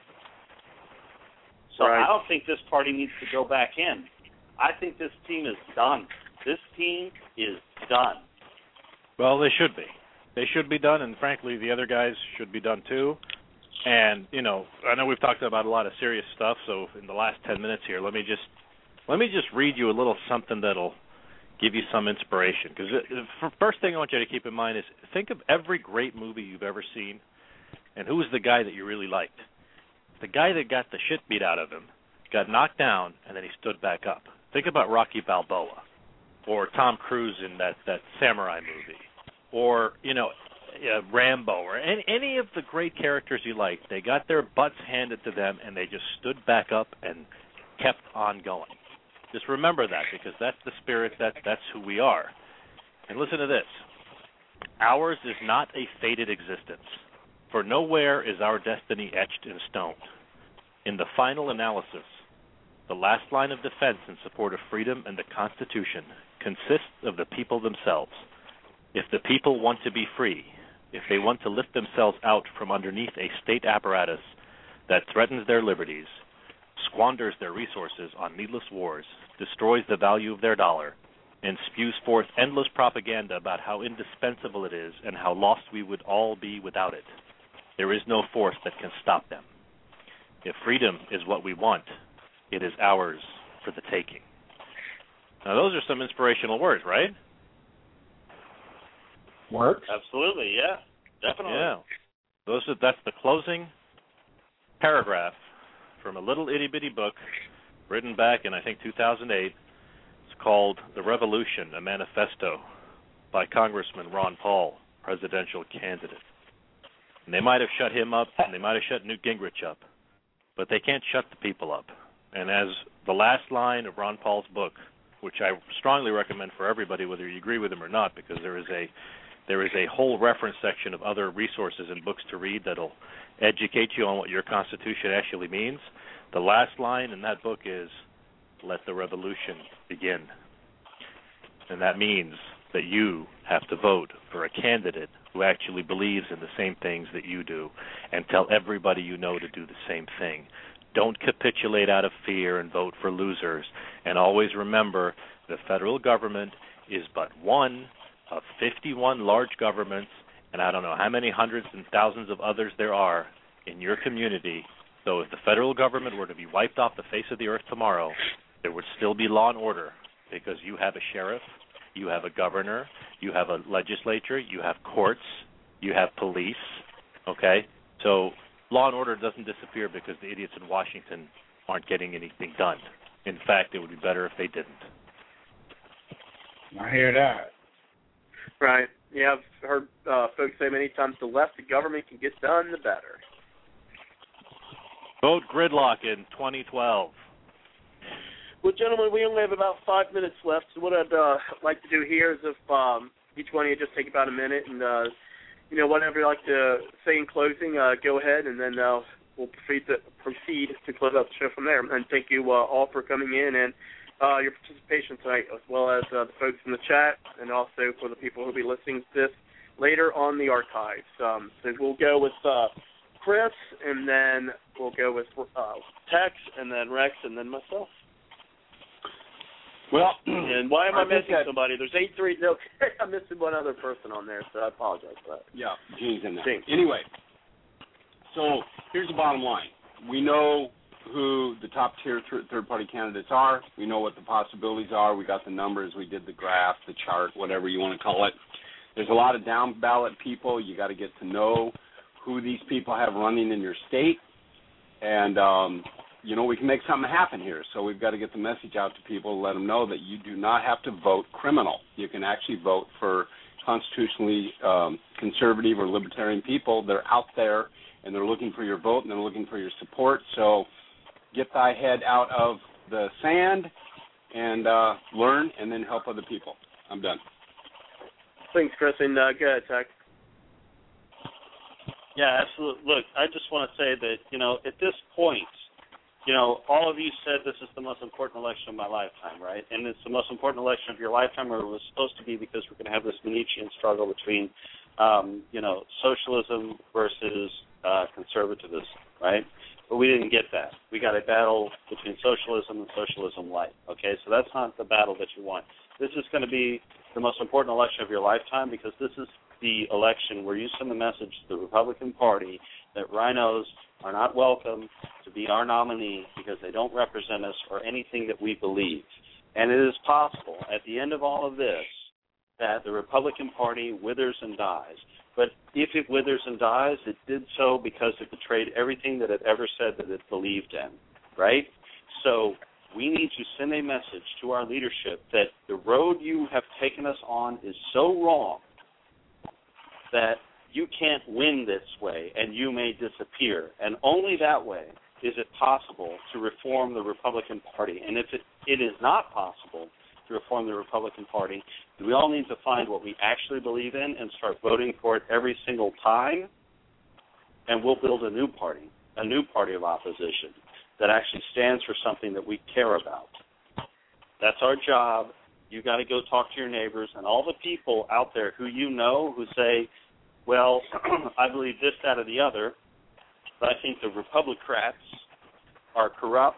H: So
C: right.
H: I don't think this party needs to go back in. I think this team is done. This team is done.
F: Well, they should be. They should be done, and frankly, the other guys should be done too. And, I know we've talked about a lot of serious stuff, so in the last 10 minutes here, let me just read you a little something that'll give you some inspiration. Because the first thing I want you to keep in mind is think of every great movie you've ever seen, and who was the guy that you really liked. The guy that got the shit beat out of him, got knocked down, and then he stood back up. Think about Rocky Balboa, or Tom Cruise in that samurai movie, or, Rambo, or any of the great characters you like. They got their butts handed to them, and they just stood back up and kept on going. Just remember that, because that's the spirit, that's who we are. And listen to this. Ours is not a fated existence, for nowhere is our destiny etched in stone. In the final analysis, the last line of defense in support of freedom and the Constitution consists of the people themselves. If the people want to be free, if they want to lift themselves out from underneath a state apparatus that threatens their liberties, squanders their resources on needless wars, destroys the value of their dollar, and spews forth endless propaganda about how indispensable it is and how lost we would all be without it, there is no force that can stop them. If freedom is what we want, it is ours for the taking. Now, those are some inspirational words, right?
I: Works.
H: Absolutely, yeah. Definitely.
F: Yeah. That's the closing paragraph from a little itty-bitty book written back in, I think, 2008. It's called The Revolution, a Manifesto by Congressman Ron Paul, presidential candidate. And they might have shut him up, and they might have shut Newt Gingrich up, but they can't shut the people up. And as the last line of Ron Paul's book, which I strongly recommend for everybody, whether you agree with him or not, because there is a whole reference section of other resources and books to read that'll educate you on what your Constitution actually means. The last line in that book is, "Let the revolution begin." And that means that you have to vote for a candidate who actually believes in the same things that you do, and tell everybody you know to do the same thing. Don't capitulate out of fear and vote for losers. And always remember, the federal government is but one of 51 large governments, and I don't know how many hundreds and thousands of others there are in your community. So if the federal government were to be wiped off the face of the earth tomorrow, there would still be law and order, because you have a sheriff, you have a governor, you have a legislature, you have courts, you have police, okay? So law and order doesn't disappear because the idiots in Washington aren't getting anything done. In fact, it would be better if they didn't.
I: I hear that.
C: Right. Yeah, I've heard folks say many times, the less the government can get done, the better.
F: Vote gridlock in 2012.
C: Well, gentlemen, we only have about 5 minutes left, so what I'd like to do here is if each one of you just take about a minute and, whatever you'd like to say in closing, go ahead, and then we'll proceed to close out the show from there. And thank you all for coming in and your participation tonight, as well as the folks in the chat, and also for the people who will be listening to this later on the archives. So we'll go with Chris, and then we'll go with Tex, and then Rex, and then myself.
A: Well,
C: and why am I missing somebody? There's 8-3. No, I'm missing one other person on there, so I apologize for that.
A: Yeah, Gene's in there.
C: Gene.
A: Anyway, so here's the bottom line. We know who the top-tier third-party candidates are. We know what the possibilities are. We got the numbers. We did the graph, the chart, whatever you want to call it. There's a lot of down-ballot people. You got to get to know who these people have running in your state. And, we can make something happen here. So we've got to get the message out to people, let them know that you do not have to vote criminal. You can actually vote for constitutionally conservative or libertarian people. They're out there, and they're looking for your vote, and they're looking for your support. So get thy head out of the sand and learn, and then help other people. I'm done.
C: Thanks, Chris. And go ahead, Tech.
H: Yeah, absolutely. Look, I just want to say that, at this point, all of you said this is the most important election of my lifetime, right? And it's the most important election of your lifetime, or it was supposed to be, because we're going to have this Nietzschean struggle between, socialism versus conservatism, right? But we didn't get that. We got a battle between socialism and socialism light, okay? So that's not the battle that you want. This is going to be the most important election of your lifetime, because this is the election where you send the message to the Republican Party that rhinos are not welcome to be our nominee because they don't represent us or anything that we believe. And it is possible, at the end of all of this, that the Republican Party withers and dies. But if it withers and dies, it did so because it betrayed everything that it ever said that it believed in, right? So we need to send a message to our leadership that the road you have taken us on is so wrong that you can't win this way and you may disappear. And only that way is it possible to reform the Republican Party. And if it is not possible to reform the Republican Party, we all need to find what we actually believe in and start voting for it every single time, and we'll build a new party of opposition that actually stands for something that we care about. That's our job. You got to go talk to your neighbors and all the people out there who you know who say, well, I believe this, that, or the other, but I think the Republicrats are corrupt,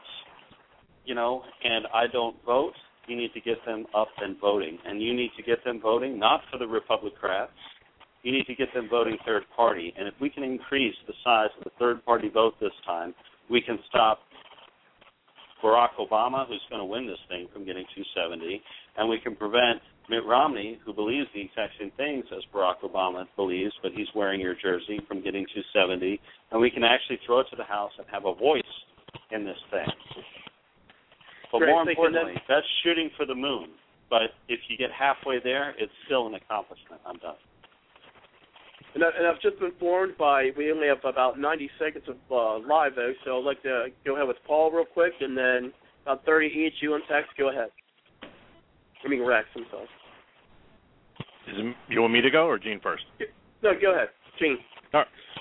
H: and I don't vote. You need to get them up and voting. And you need to get them voting not for the Republicrats. You need to get them voting third party. And if we can increase the size of the third party vote this time, we can stop Barack Obama, who's going to win this thing, from getting 270, and we can prevent Mitt Romney, who believes the exact same things as Barack Obama believes, but he's wearing your jersey, from getting 270, and we can actually throw it to the House and have a voice in this thing. But more importantly, that's shooting for the moon. But if you get halfway there, it's still an accomplishment. I'm done.
C: And I've just been informed we only have about 90 seconds of live, though, so I'd like to go ahead with Paul real quick, and then about 30 each. You and Tex, go ahead. I mean, Rex, I'm sorry.
F: You want me to go or Gene first?
C: No, go ahead. Gene.
F: All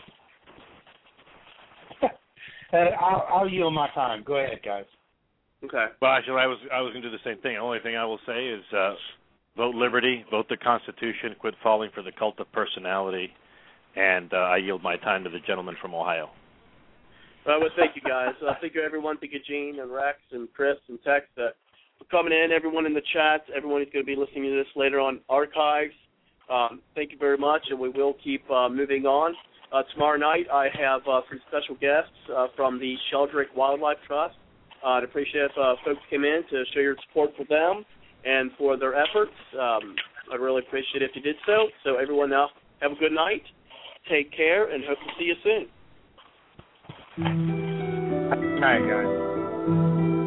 I: right. I'll yield my time. Go ahead, guys.
C: Okay.
F: Well, actually, I was going to do the same thing. The only thing I will say is vote liberty, vote the Constitution, quit falling for the cult of personality, and I yield my time to the gentleman from Ohio.
C: Well, thank you, guys. Thank you, everyone. Thank you, Gene and Rex and Chris and Tex, for coming in, everyone in the chat, everyone who's going to be listening to this later on archives. Thank you very much, and we will keep moving on. Tomorrow night, I have some special guests from the Sheldrick Wildlife Trust. I'd appreciate if folks came in to show your support for them and for their efforts. I'd really appreciate it if you did so. So everyone now, have a good night. Take care, and hope to see you soon.
I: Good night, guys.